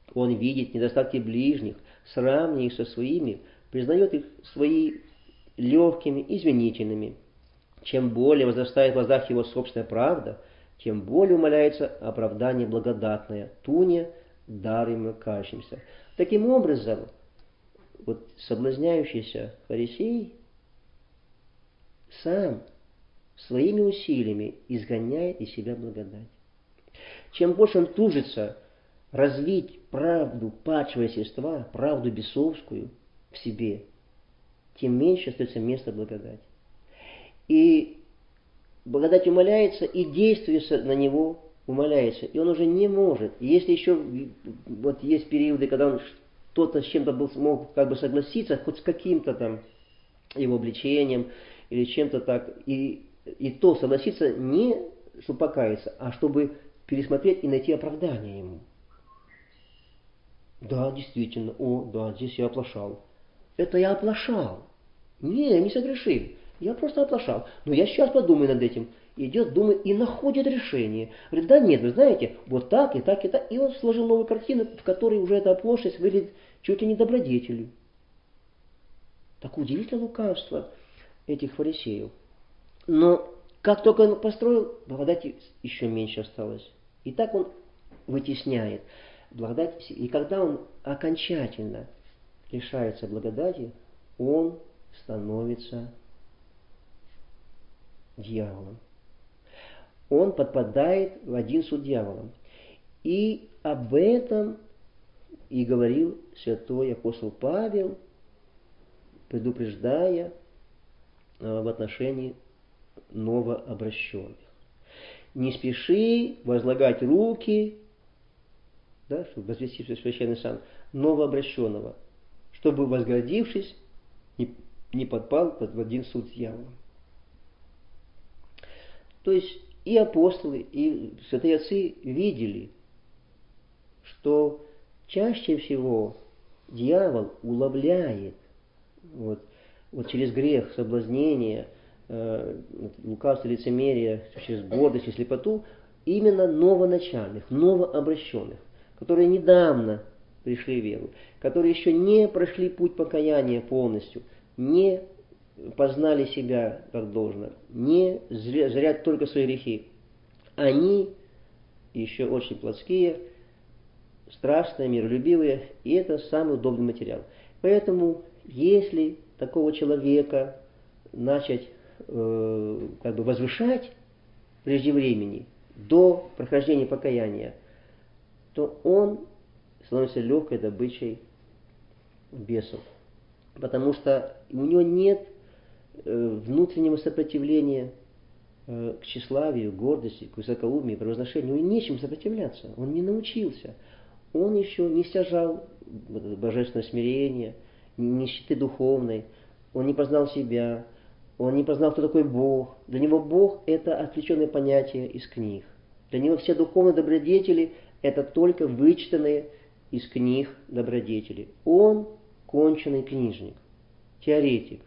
Он видит недостатки ближних, сравнивая их со своими, признает их свои легкими, извинительными. Чем более возрастает в глазах его собственная правда, тем более умаляется оправдание благодатное, туне, даром кающимся. Таким образом, вот соблазняющийся фарисей сам своими усилиями изгоняет из себя благодать. Чем больше он тужится развить правду падшего естества, правду бесовскую в себе, тем меньше остается места благодати. И благодать умаляется, и действие на него умаляется, и он уже не может. И если еще вот есть периоды, когда он кто-то с чем-то был, мог как бы согласиться, хоть с каким-то там его обличением или чем-то так, и, и то согласиться не чтобы покаяться, а чтобы пересмотреть и найти оправдание ему. Да, действительно, о, да, здесь я оплошал. Это я оплошал. Не, я не согрешил. Я просто оплошал. Но я сейчас подумаю над этим. Идет, думает и находит решение. Говорит, да нет, вы знаете, вот так и так и так. И он сложил новую картину, в которой уже эта оплошность выглядит чуть ли не добродетелью. Так удивительное лукавство этих фарисеев. Но как только он построил, благодати еще меньше осталось. И так он вытесняет благодать. И когда он окончательно лишается благодати, он становится дьяволом. Он подпадает в один суд дьяволом. И об этом и говорил святой апостол Павел, предупреждая в отношении новообращенных. Не спеши возлагать руки, да, чтобы возвести в священный сан новообращенного, чтобы, возгордившись, не, не подпал под один суд с дьяволом. То есть и апостолы, и святые отцы видели, что чаще всего дьявол уловляет вот, вот через грех, соблазнение, э, лукавство, лицемерие, через гордость и слепоту именно новоначальных, новообращенных, которые недавно пришли в веру, которые еще не прошли путь покаяния полностью, не познали себя как должно, не зрят только свои грехи. Они еще очень плотские, страстные, миролюбивые, и это самый удобный материал. Поэтому, если такого человека начать э, как бы возвышать прежде времени, до прохождения покаяния, то он становится легкой добычей бесов. Потому что у него нет внутреннего сопротивления к тщеславию, гордости, к высокоумию, превозношению. Ему нечем сопротивляться. Он не научился. Он еще не стяжал божественное смирение, нищеты духовной. Он не познал себя. Он не познал, кто такой Бог. Для него Бог – это отвлеченное понятие из книг. Для него все духовные добродетели – это только вычитанные из книг добродетели. Он конченый книжник, теоретик.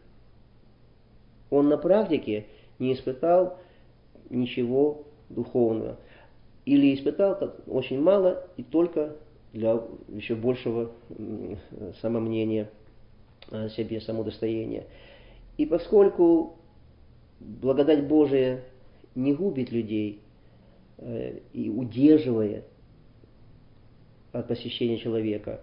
Он на практике не испытал ничего духовного. Или испытал очень мало и только для еще большего самомнения о себе, самодостояния. И поскольку благодать Божия не губит людей и удерживает от посещения человека,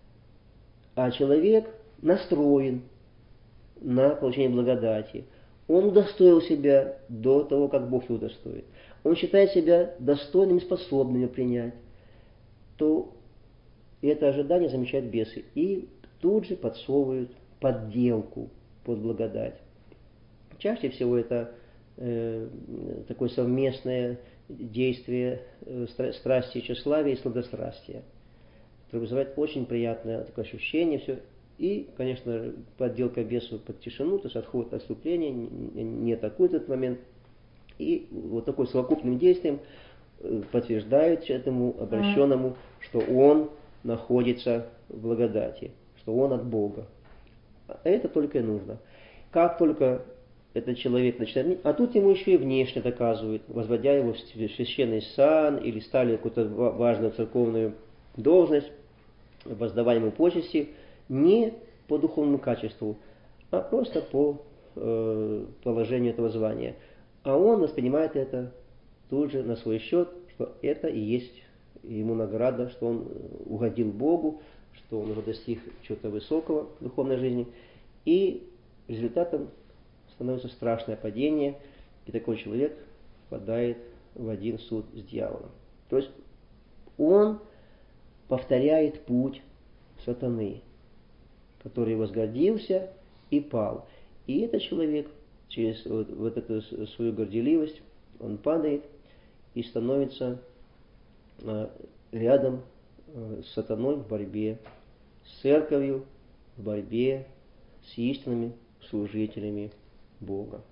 а человек настроен на получение благодати, он удостоил себя до того, как Бог его удостоит. Он считает себя достойным и способным принять, то это ожидание замечают бесы и тут же подсовывают подделку под благодать. Чаще всего это э, такое совместное действие э, страсти, тщеславия и сладострастия, которое вызывает очень приятное такое ощущение. Все. И, конечно, подделка бесу под тишину, то есть отход от отступления, не атакует этот момент. И вот такой совокупным действием подтверждают этому обращенному, что он находится в благодати, что он от Бога. А это только и нужно. Как только этот человек начинает... А тут ему еще и внешне доказывают, возводя его в священный сан или ставили какую-то важную церковную должность. воздавая ему почести не по духовному качеству, а просто по э, положению этого звания. А он воспринимает это тут же на свой счет, что это и есть ему награда, что он угодил Богу, что он уже достиг чего-то высокого в духовной жизни. И результатом становится страшное падение, и такой человек впадает в один суд с дьяволом. То есть он повторяет путь сатаны, который возгордился и пал. И этот человек через вот, вот эту свою горделивость, он падает и становится э, рядом э, с сатаной в борьбе с церковью, в борьбе с истинными служителями Бога.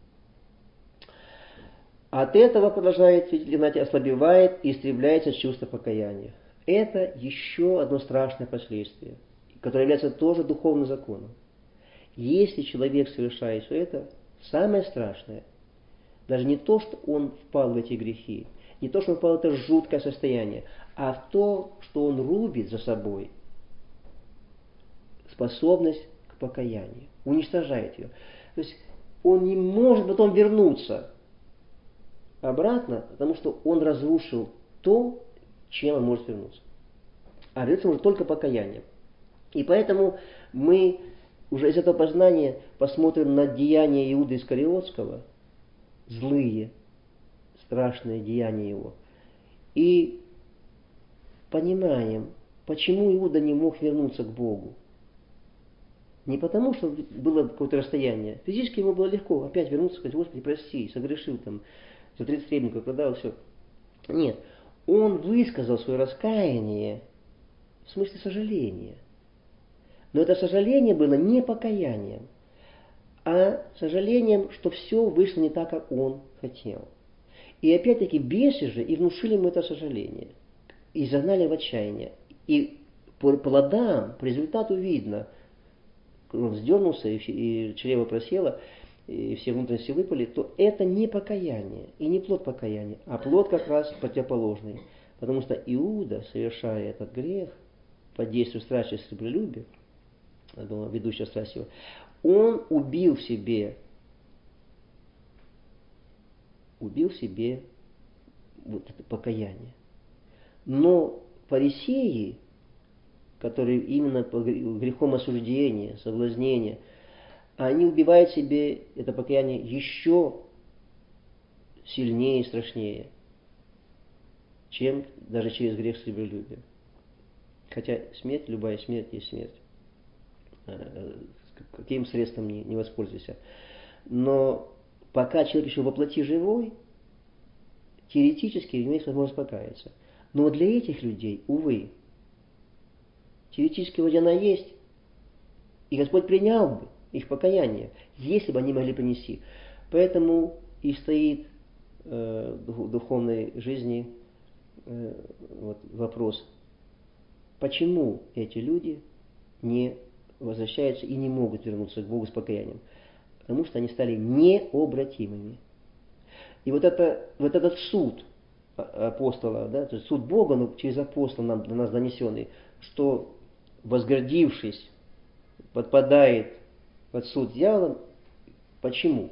От этого, продолжает святитель Игнатий, ослабевает и истребляется чувство покаяния. Это еще одно страшное последствие, которое является тоже духовным законом. Если человек совершает все это, самое страшное, даже не то, что он впал в эти грехи, не то, что он впал в это жуткое состояние, а в то, что он рубит за собой способность к покаянию, уничтожает ее. То есть он не может потом вернуться обратно, потому что он разрушил то, чем он может вернуться. А вернуться может только покаянием. И поэтому мы уже из этого познания посмотрим на деяния Иуды Искариотского, злые, страшные деяния его, и понимаем, почему Иуда не мог вернуться к Богу. Не потому, что было какое-то расстояние. Физически ему было легко опять вернуться, сказать: Господи, прости, согрешил там, за тридцать сребников продал, все. Нет, он высказал свое раскаяние в смысле сожаления. Но это сожаление было не покаянием, а сожалением, что все вышло не так, как он хотел. И опять-таки бесы же и внушили ему это сожаление, и загнали в отчаяние. И по плодам, по результату видно, он сдернулся, и чрево просело, и все внутренности выпали, то это не покаяние, и не плод покаяния, а плод как раз противоположный. Потому что Иуда, совершая этот грех, под действием страсти и сребролюбия, ведущая страсть его, он убил в себе, убил в себе вот это покаяние. Но фарисеи, которые именно по грехом осуждения, соблазнения, они убивают себе это покаяние еще сильнее и страшнее, чем даже через грех сребролюбия. Хотя смерть, любая смерть есть смерть. Каким средством не, не воспользуйся. Но пока человек еще воплоти живой, теоретически имеет возможность покаяться. Но для этих людей, увы, теоретически вроде она есть, и Господь принял бы их покаяние, если бы они могли принести. Поэтому и стоит э, в духовной жизни э, вот, вопрос, почему эти люди не возвращаются и не могут вернуться к Богу с покаянием? Потому что они стали необратимыми. И вот, это, вот этот суд апостола, да, то есть суд Бога, но через апостола нам, на нас донесенный, что возгордившись, подпадает под суд дьявола. Почему?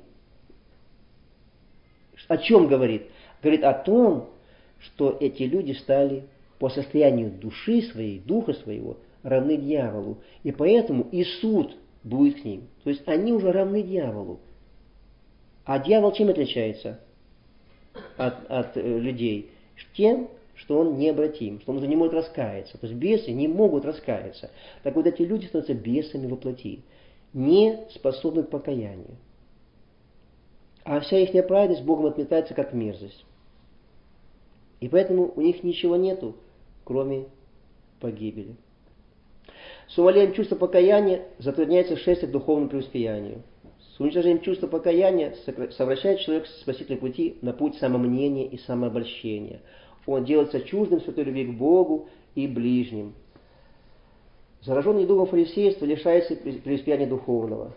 О чем говорит? Говорит о том, что эти люди стали по состоянию души своей, духа своего, равны дьяволу. И поэтому и суд будет к ним. То есть они уже равны дьяволу. А дьявол чем отличается от, от э, людей? Тем, что он необратим, что он уже не может раскаяться. То есть бесы не могут раскаяться. Так вот эти люди становятся бесами во плоти, не способны к покаянию. А вся их неправедность Богом отметается как мерзость. И поэтому у них ничего нету, кроме погибели. С умалением чувства покаяния затрудняется шествие к духовному преуспеянию. С уничтожением чувства покаяния совращает человек с спасительного пути на путь самомнения и самообольщения. Он делается чуждым святой любви к Богу и ближним. Зараженный духом фарисеевства лишается преуспеяния духовного.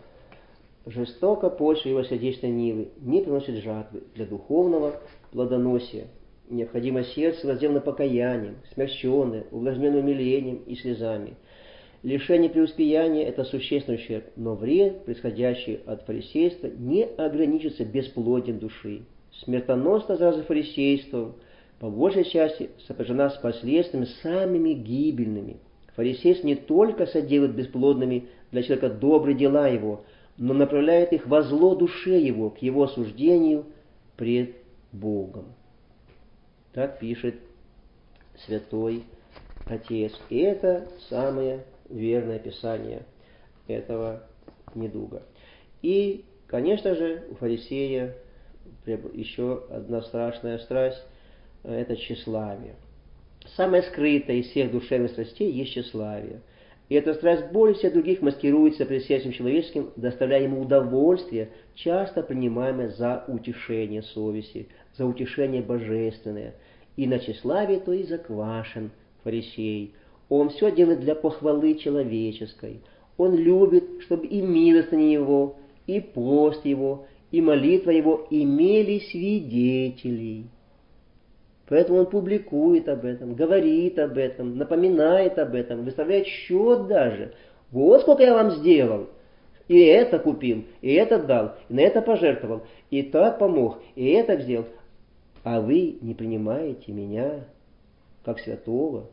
Жестоко почва его сердечной нивы не приносит жатвы для духовного плодоносия. Необходимо сердце, возделано покаянием, смягченное, увлажненное умилением и слезами. Лишение преуспеяния – это существенный ущерб, но вред, происходящий от фарисейства, не ограничится бесплодием души. Смертоносная зараза фарисейством по большей части сопряжена с последствиями самыми гибельными. Фарисейство не только соделает бесплодными для человека добрые дела его, но направляет их во зло душе его, к его осуждению пред Богом. Так пишет святой Отец. И это самое верное описание этого недуга. И, конечно же, у фарисея еще одна страшная страсть – это тщеславие. Самая скрытая из всех душевных страстей есть тщеславие. И эта страсть более всех других маскируется пред сердцем человеческим, доставляя ему удовольствие, часто принимаемое за утешение совести, за утешение божественное. И на тщеславие то и заквашен фарисей. Он все делает для похвалы человеческой. Он любит, чтобы и милостыня его, и пост его, и молитва его имели свидетелей. Поэтому он публикует об этом, говорит об этом, напоминает об этом, выставляет счет даже. Вот сколько я вам сделал. И это купил, и это дал, и на это пожертвовал, и так помог, и это сделал. А вы не принимаете меня как святого.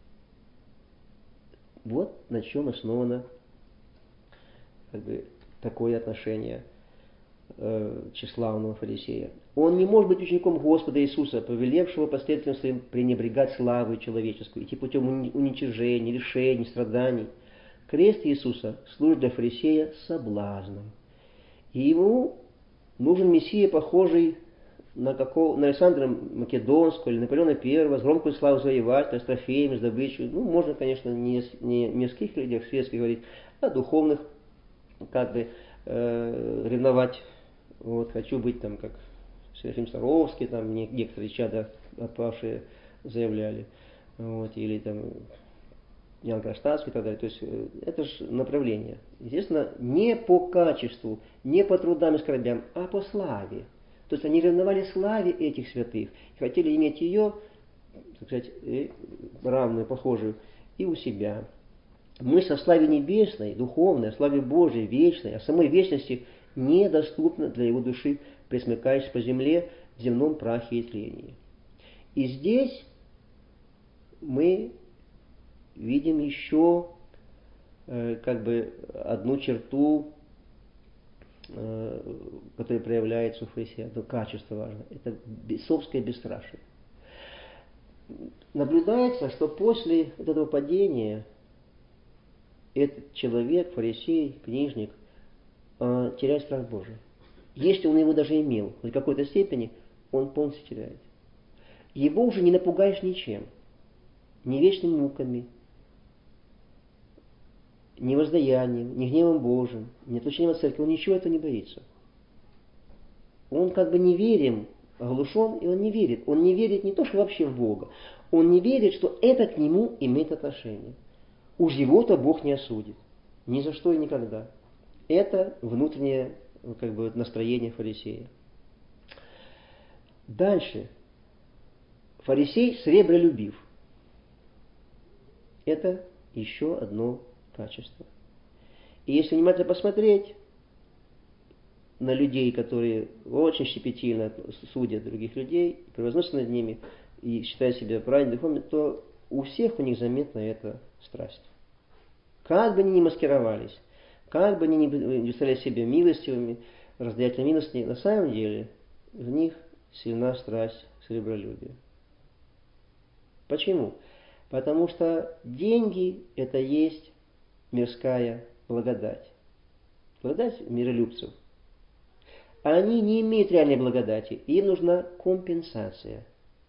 Вот на чем основано как бы, такое отношение э, тщеславного фарисея. Он не может быть учеником Господа Иисуса, повелевшего последователям своим пренебрегать славой человеческую, идти путем уничижения, лишений, страданий. Крест Иисуса служит для фарисея соблазном. И ему нужен Мессия, похожий на, какого, на Александра Македонского или Наполеона Первого, с громкой славой завоевателя, с трофеями, с добычей. Ну, можно, конечно, не не мирских людях, светских говорить, а духовных, как бы, э, ревновать. Вот, хочу быть там, как Серафим Саровский, там некоторые чада отпавшие заявляли. Вот, или там Ян Кронштадтский и так далее. То есть это же направление. Естественно, не по качеству, не по трудам и скорбям, а по славе. То есть они ревновали славе этих святых и хотели иметь ее, так сказать, равную, похожую и у себя. Мысль о славе небесной, духовной, о славе Божией, вечной, о самой вечности недоступна для его души, пресмыкаясь по земле в земном прахе и тлении. И здесь мы видим еще э, как бы одну черту, э, которая проявляется у фарисея, одно качество важное. Это собственное бесстрашие. Наблюдается, что после вот этого падения этот человек, фарисей, книжник, э, теряет страх Божий. Если он его даже имел, хоть в какой-то степени, он полностью теряет. Его уже не напугаешь ничем. Ни вечными муками, ни воздаянием, ни гневом Божьим, ни отлучением от церкви. Он ничего этого не боится. Он как бы неверием оглушен, и он не верит. Он не верит не то, что вообще в Бога. Он не верит, что это к нему имеет отношение. Уж его-то Бог не осудит. Ни за что и никогда. Это внутреннее как бы, настроение фарисея. Дальше. Фарисей сребролюбив. Это еще одно качество. И если внимательно посмотреть на людей, которые очень щепетильно судят других людей, превозносятся над ними и считают себя правильными духовными, то у всех у них заметна эта страсть. Как бы они ни маскировались, как бы они ни представляли себя милостивыми, раздаятелями милости, на самом деле в них сильна страсть к сребролюбию. Почему? Потому что деньги – это есть мирская благодать. Благодать миролюбцев. Они не имеют реальной благодати, им нужна компенсация.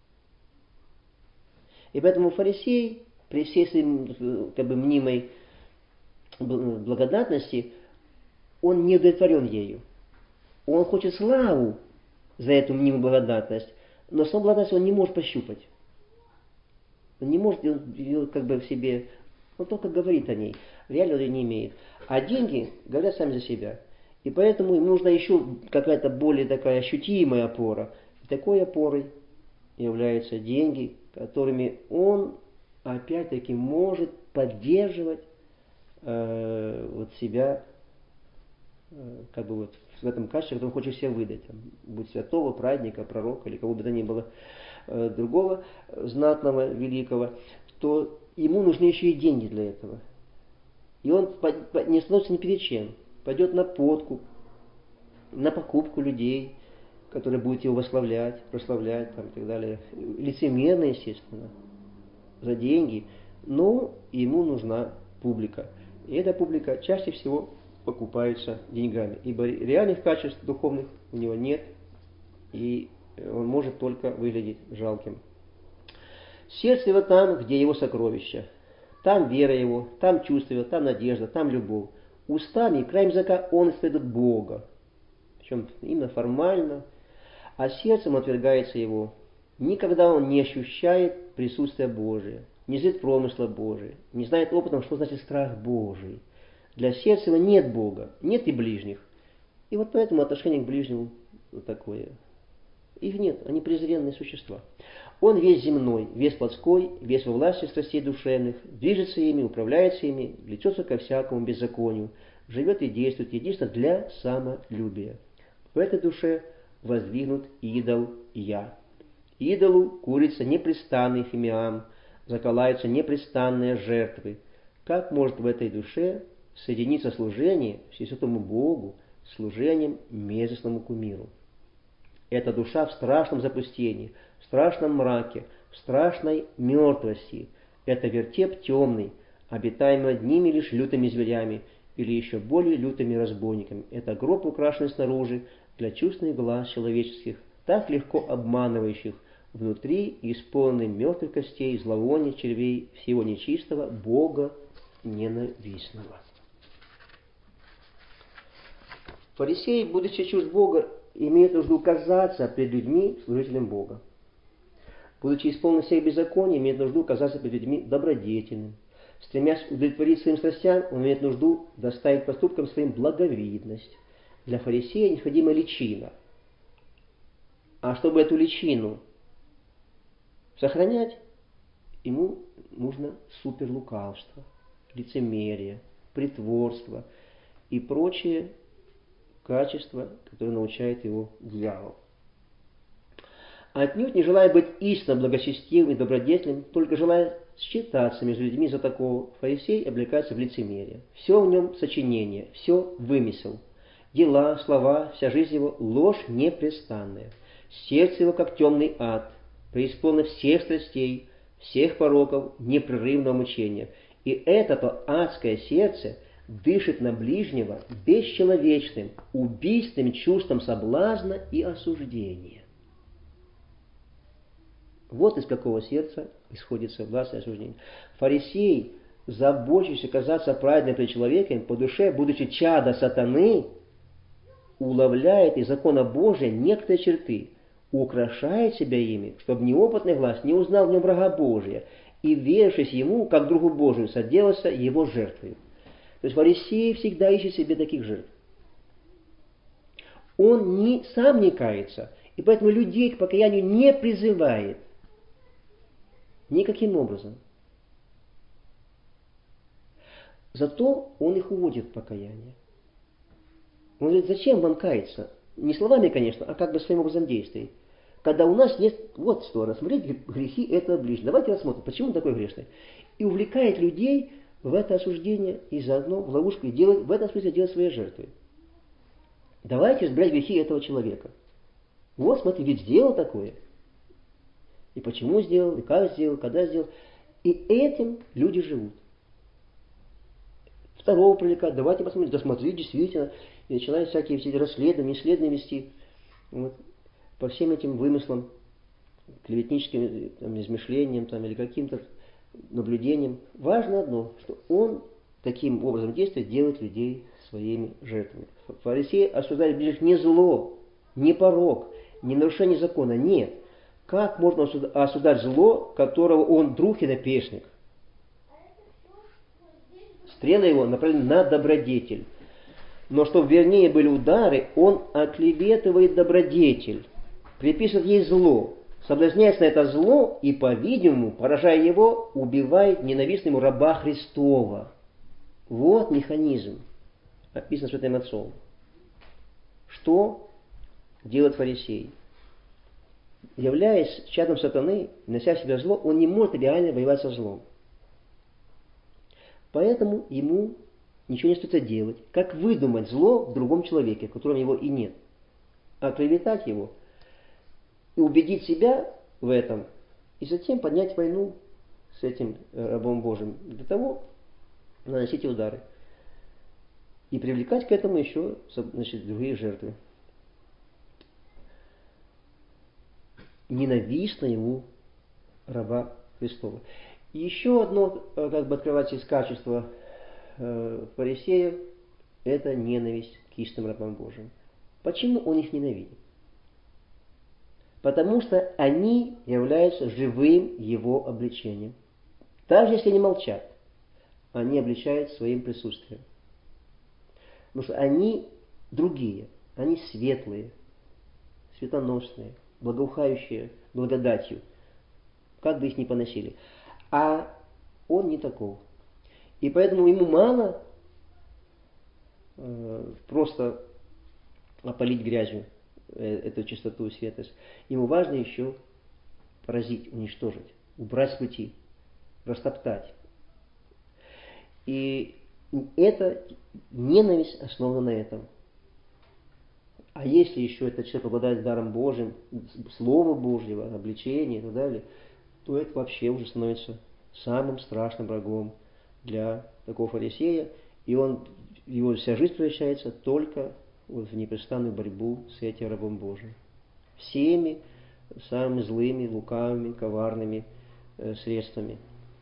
И поэтому фарисей при всей своей как бы, мнимой благодатности, он не удовлетворен ею. Он хочет славу за эту мнимую благодатность, но саму благодатность он не может пощупать. Он не может ее как бы в себе, он только говорит о ней, реально ее не имеет. А деньги говорят сами за себя. И поэтому им нужна еще какая-то более такая ощутимая опора. И такой опорой являются деньги, которыми он опять-таки может поддерживать э, вот себя, э, как бы вот в этом качестве, которое он хочет себе выдать, там, будь святого, праведника, пророка или кого бы то ни было э, другого знатного, великого, то ему нужны еще и деньги для этого. И он не становится ни перед чем. Пойдет на подкуп, на покупку людей, которые будут его восславлять, прославлять там, и так далее. Лицемерно, естественно, за деньги. Но ему нужна публика. И эта публика чаще всего покупается деньгами. Ибо реальных качеств духовных у него нет. И он может только выглядеть жалким. Сердце его там, где его сокровища. Там вера его, там чувство его, там надежда, там любовь. Устами, краем языка он исповедует Бога. Причем именно формально. А сердцем отвергается его. Никогда он не ощущает присутствия Божия, не знает промысла Божия, не знает опытом, что значит страх Божий. Для сердца его нет Бога, нет и ближних. И вот поэтому отношение к ближнему вот такое. Их нет, они презренные существа. Он весь земной, весь плотской, весь во власти страстей душевных, движется ими, управляется ими, влечется ко всякому беззаконию, живет и действует единственно для самолюбия. В этой душе воздвигнут идол «я». Идолу курится непрестанный фимиам, заколаются непрестанные жертвы. Как может в этой душе соединиться служение Всесвятому Богу с служением мерзостному кумиру? Эта душа в страшном запустении, в страшном мраке, в страшной мертвости. Это вертеп темный, обитаемый одними лишь лютыми зверями или еще более лютыми разбойниками. Это гроб, украшенный снаружи для чувственных глаз человеческих, так легко обманывающих, внутри исполненный мертвых костей, зловоний, червей, всего нечистого, Бога ненавистного. Фарисей, будучи чужд Бога, имеет нужду казаться пред людьми служителем Бога. Будучи исполнен всех беззаконий, имеет нужду казаться пред людьми добродетельным. Стремясь удовлетворить своим страстям, он имеет нужду доставить поступкам своим благовидность. Для фарисея необходима личина. А чтобы эту личину сохранять, ему нужно суперлукавство, лицемерие, притворство и прочие качества, которые научает его дьявол. Отнюдь не желая быть истинно благочестивым и добродетельным, только желая считаться между людьми за такого, фарисей облекается в лицемерие. Все в нем сочинение, все вымысел. Дела, слова, вся жизнь его – ложь непрестанная. Сердце его, как темный ад, преисполнено всех страстей, всех пороков, непрерывного мучения. И это-то адское сердце дышит на ближнего бесчеловечным, убийственным чувством соблазна и осуждения. Вот из какого сердца исходит соблазн и осуждение. Фарисей, заботящийся казаться праведным пред человеком, по душе, будучи чадо сатаны, уловляет из закона Божия некоторые черты, украшает себя ими, чтобы неопытный глаз не узнал в нем врага Божия, и, верившись ему, как другу Божию, соделался его жертвой. То есть фарисей всегда ищет себе таких жертв. Он не, сам не кается, и поэтому людей к покаянию не призывает. Никаким образом. Зато он их уводит в покаяние. Он говорит, зачем вам каяться? Не словами, конечно, а как бы своим образом действий. Когда у нас есть, вот что, рассмотреть грехи этого ближнего. Давайте рассмотрим, почему он такой грешный. И увлекает людей в это осуждение и заодно в ловушку, и делать, в этом смысле делать свои жертвы. Давайте разбирать грехи этого человека. Вот, смотри, ведь сделал такое. И почему сделал, и как сделал, когда сделал. И этим люди живут. Второго привлекать, давайте посмотрим, досмотреть действительно. И начинают всякие все эти расследования, исследования вести. Вот, по всем этим вымыслам, клеветническим там, измышлениям там, или каким-то наблюдением. Важно одно, что он таким образом действует, делает людей своими жертвами. Фарисей осуждает ближних не зло, не порок, не нарушение закона. Нет. Как можно осуждать зло, которого он друг и наперсник? Стрелы его направлены на добродетель. Но чтобы вернее были удары, он оклеветывает добродетель, приписывает ей зло, соблазняясь на это зло и, по-видимому, поражая его, убивает ненавистного раба Христова. Вот механизм, описан Святым Отцом. Что делает фарисей? Являясь чадом сатаны, нося в себе зло, он не может реально воевать со злом. Поэтому ему ничего не остается делать, как выдумать зло в другом человеке, в котором его и нет. Оклеветать его и убедить себя в этом, и затем поднять войну с этим рабом Божьим. Для того наносить удары. И привлекать к этому еще, значит, другие жертвы. Ненавистно ему раба Христова. И еще одно, как бы открывается из качества э, фарисеев, это ненависть к истинным рабам Божьим. Почему он их ненавидит? Потому что они являются живым его обличением. Даже если они молчат, они обличают своим присутствием. Потому что они другие, они светлые, светоносные, благоухающие благодатью, как бы их ни поносили. А он не таков. И поэтому ему мало э, просто опалить грязью э, эту чистоту и светость. Ему важно еще поразить, уничтожить, убрать с пути, растоптать. И эта ненависть основана на этом. А если еще этот человек обладает даром Божьим, Слова Божьего, обличения и так далее, то это вообще уже становится самым страшным врагом для такого фарисея. И он, его вся жизнь превращается только вот в непрестанную борьбу с этим рабом Божьим. Всеми самыми злыми, лукавыми, коварными э, средствами.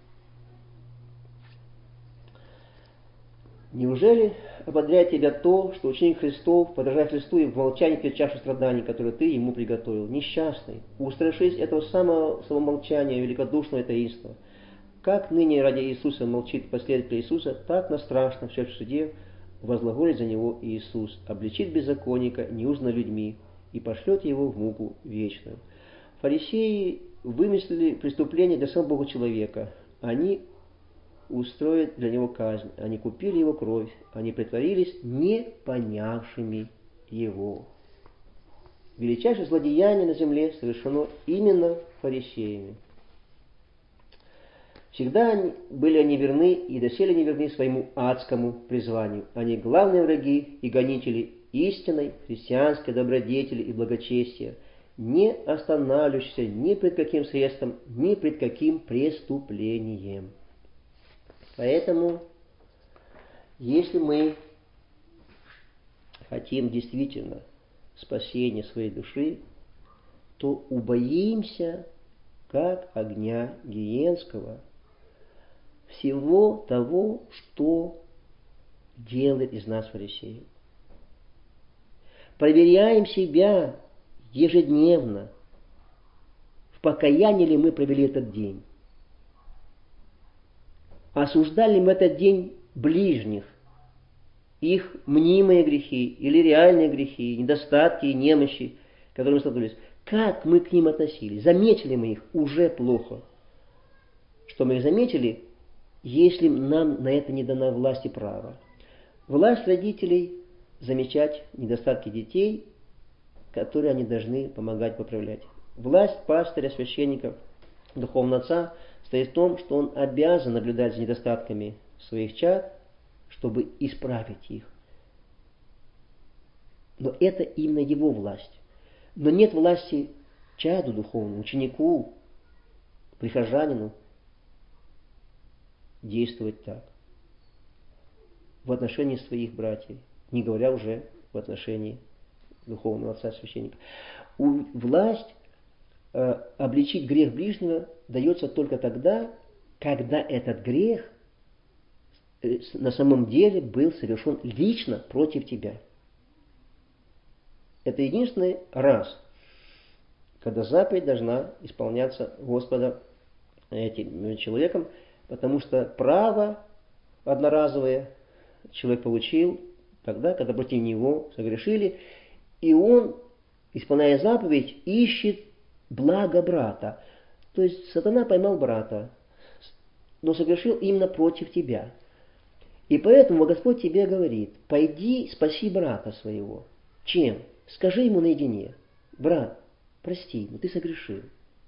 Неужели ободряет тебя то, что ученик Христов, подражая Христу и в молчании перед чашей страданий, которую ты ему приготовил? Несчастный, устрашись этого самого, самого молчания, великодушного таинства. Как ныне ради Иисуса молчит последователь Иисуса, так на страшном все в суде возглаголит за него Иисус, обличит беззаконника, неузнанно людьми, и пошлет его в муку вечную. Фарисеи вымыслили преступление для самого Бога человека. Они устроят для него казнь. Они купили его кровь. Они притворились не понявшими его. Величайшее злодеяние на земле совершено именно фарисеями. Всегда они, были они верны и доселе они верны своему адскому призванию. Они главные враги и гонители истинной христианской добродетели и благочестия, не останавливающиеся ни пред каким средством, ни пред каким преступлением. Поэтому, если мы хотим действительно спасения своей души, то убоимся, как огня гиенского, всего того, что делает из нас фарисеи. Проверяем себя ежедневно, в покаянии ли мы провели этот день. Осуждали ли мы этот день ближних, их мнимые грехи или реальные грехи, недостатки и немощи, которыми столкнулись. Как мы к ним относились? Заметили мы их? Уже плохо. Что мы их заметили, если нам на это не дана власть и право. Власть родителей замечать недостатки детей, которые они должны помогать поправлять. Власть пастыря, священника, духовного отца стоит в том, что он обязан наблюдать за недостатками своих чад, чтобы исправить их. Но это именно его власть. Но нет власти чаду духовному, ученику, прихожанину действовать так в отношении своих братьев, не говоря уже в отношении духовного отца, священника. У, власть э, обличить грех ближнего дается только тогда, когда этот грех э, на самом деле был совершен лично против тебя. Это единственный раз, когда заповедь должна исполняться Господа этим человеком, потому что право одноразовое человек получил тогда, когда против него согрешили, и он, исполняя заповедь, ищет благо брата. То есть сатана поймал брата, но согрешил именно против тебя. И поэтому Господь тебе говорит: пойди спаси брата своего. Чем? Скажи ему наедине: брат, прости, но ты согрешил.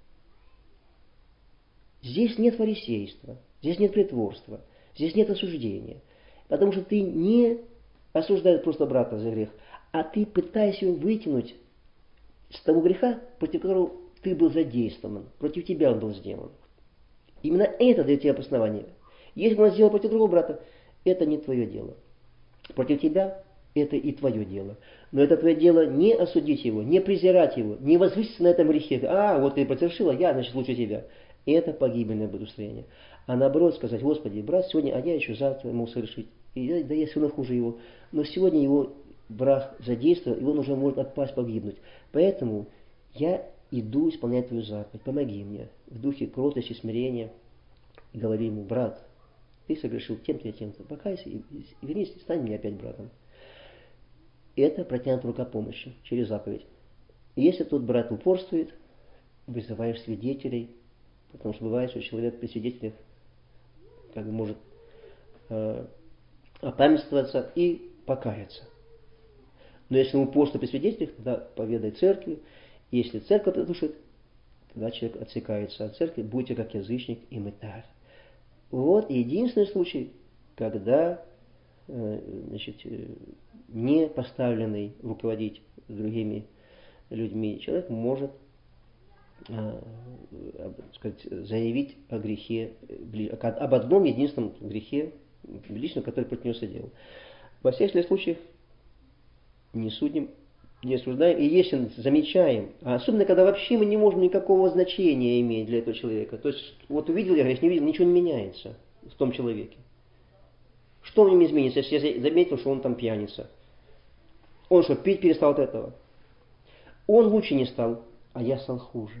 Здесь нет фарисейства, здесь нет притворства, здесь нет осуждения. Потому что ты не осуждаешь просто брата за грех, а ты пытаешься его вытянуть с того греха, против которого ты был задействован, против тебя он был сделан. Именно это дает тебе обоснование. Если бы он сделал против другого брата, это не твое дело. Против тебя это и твое дело. Но это твое дело не осудить его, не презирать его, не возвыситься на этом грехе. А, вот ты потерпела, я, значит, лучше тебя. Это погибельное будет устроение. А наоборот сказать: Господи, брат сегодня, а я еще завтра ему совершить. И, да я все равно хуже его. Но сегодня его враг задействовал, и он уже может отпасть, погибнуть. Поэтому я иду исполнять твою заповедь. Помоги мне в духе кротости, смирения. И говори ему: брат, ты согрешил тем-то и тем-то. Покайся и вернись, стань мне опять братом. Это протянутая рука помощи через заповедь. И если тот брат упорствует, вызываешь свидетелей, потому что бывает, что человек при свидетелях как бы может э, опамятствоваться и покаяться. Но если он упорствует при свидетелях, тогда поведай церкви. И если церковь придушит, тогда человек отсекается от церкви: будьте как язычник и мытарь. Вот единственный случай, когда э, значит, не поставленный руководить другими людьми человек может э, сказать, заявить о грехе, об одном единственном грехе, лично, который против него соделал. Во всех случаях не судим, не осуждаем, и если замечаем, а особенно когда вообще мы не можем никакого значения иметь для этого человека, то есть вот увидел я грех, не видел, ничего не меняется в том человеке. Что в нем изменится, если я заметил, что он там пьяница? Он что, пить перестал от этого? Он лучше не стал, а я стал хуже.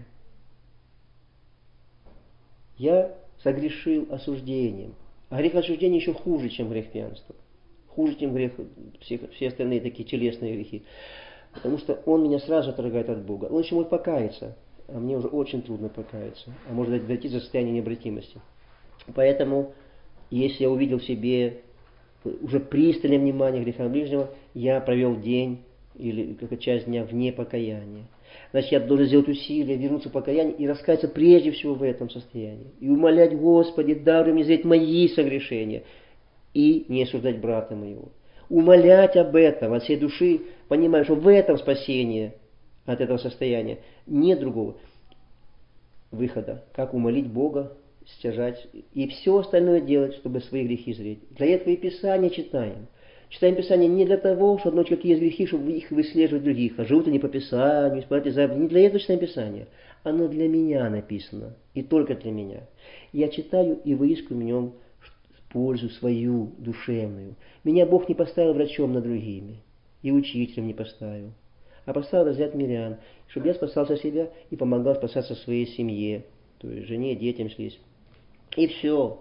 Я согрешил осуждением. А грех осуждения еще хуже, чем грех пьянства. Хуже, чем грех, все, все остальные такие телесные грехи. Потому что он меня сразу отрывает от Бога. Он еще может покаяться, а мне уже очень трудно покаяться. А может дойти до состояния необратимости. Поэтому, если я увидел в себе уже пристальное внимание греха ближнего, я провел день или какая-то часть дня вне покаяния. Значит, я должен сделать усилия, вернуться в покаяние и раскаяться прежде всего в этом состоянии. И умолять: Господи, даруй мне сделать мои согрешения. И не осуждать брата моего. Умолять об этом от всей души, понимая, что в этом спасение от этого состояния. Нет другого выхода, как умолить Бога, стяжать и все остальное делать, чтобы свои грехи зреть. Для этого и Писание читаем. Читаем Писание не для того, чтобы одно какие есть грехи, чтобы их выслеживать других, а живут они по Писанию, исполняют заповеди. Не для этого читаем Писание. Оно для меня написано, и только для меня. Я читаю и выискиваю в нем пользу свою душевную. Меня Бог не поставил врачом над другими, и учителем не поставил, а поставил разряд мирян, чтобы я спасался себя и помогал спасаться своей семье, то есть жене, детям здесь. И все,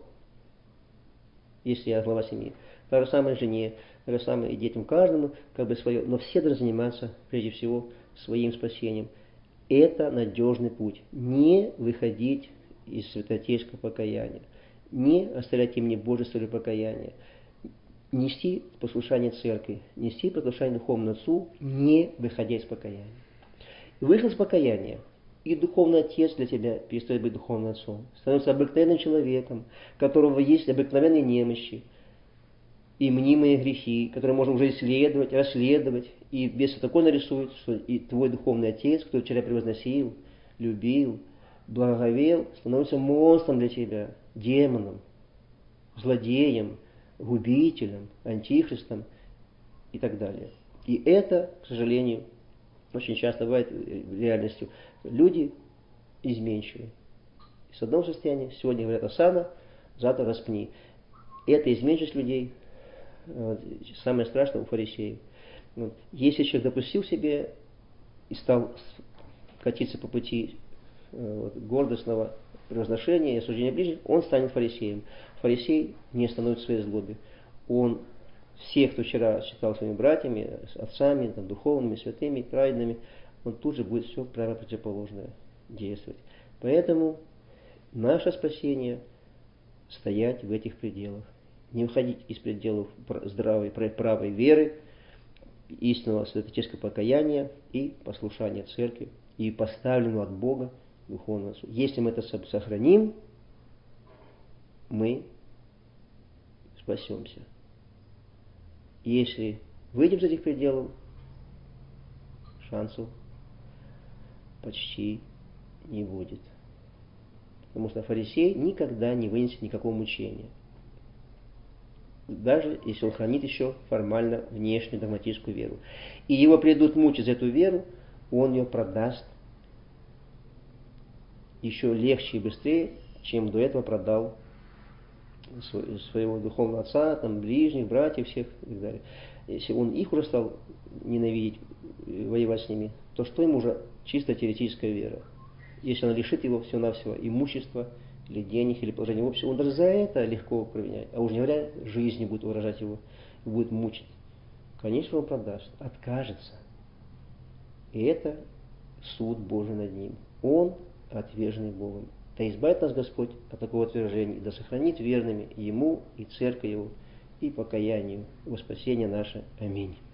если я глава семьи. То же самое жене, то же самое и детям, каждому как бы свое, но все должны заниматься прежде всего своим спасением. Это надежный путь. Не выходить из святотейского покаяния. Не оставлять имени Божьего или покаяния. Нести послушание церкви, нести послушание духовному отцу, не выходя из покаяния. Вышел из покаяния, и духовный отец для тебя перестает быть духовным отцом. Становится обыкновенным человеком, у которого есть обыкновенные немощи и мнимые грехи, которые можно уже исследовать, расследовать. И весь такой нарисует, что и твой духовный отец, кто вчера превозносил, любил, благоговел, становится монстром для тебя, демоном, злодеем, губителем, антихристом и так далее. И это, к сожалению, очень часто бывает реальностью. Люди изменчивы. С одного состояния сегодня говорят осана, завтра распни. Это изменчивость людей. Самое страшное у фарисеев. Если человек допустил себе и стал катиться по пути вот, гордостного превозношения и осуждения ближних, он станет фарисеем. Фарисей не становится в своей злобе. Он всех, кто вчера считал своими братьями, отцами, там, духовными, святыми, праведными, он тут же будет все право противоположное. действовать. Поэтому наше спасение – стоять в этих пределах, не уходить из пределов здравой, правой веры, истинного святотеческого покаяния и послушания церкви, и поставленного от Бога духовного суда. Если мы это сохраним, мы спасемся. Если выйдем из этих пределов, шансов почти не будет. Потому что фарисей никогда не вынесет никакого мучения. Даже если он хранит еще формально внешнюю догматическую веру. И его придут мучить за эту веру, он ее продаст еще легче и быстрее, чем до этого продал своего духовного отца, там, ближних, братьев всех и так далее. Если он их уже стал ненавидеть, воевать с ними, то что ему уже чисто теоретическая вера? Если она лишит его всего-навсего имущества, или денег, или положения в обществе, он даже за это легко променяет. А уж не говоря, жизнью будет выражать его, будет мучить. Конечно, он продаст, откажется. И это суд Божий над ним. Он отверженный Богом. Да избавит нас Господь от такого отвержения, да сохранит верными Ему и Церковь Его, и покаянию во спасение наше. Аминь.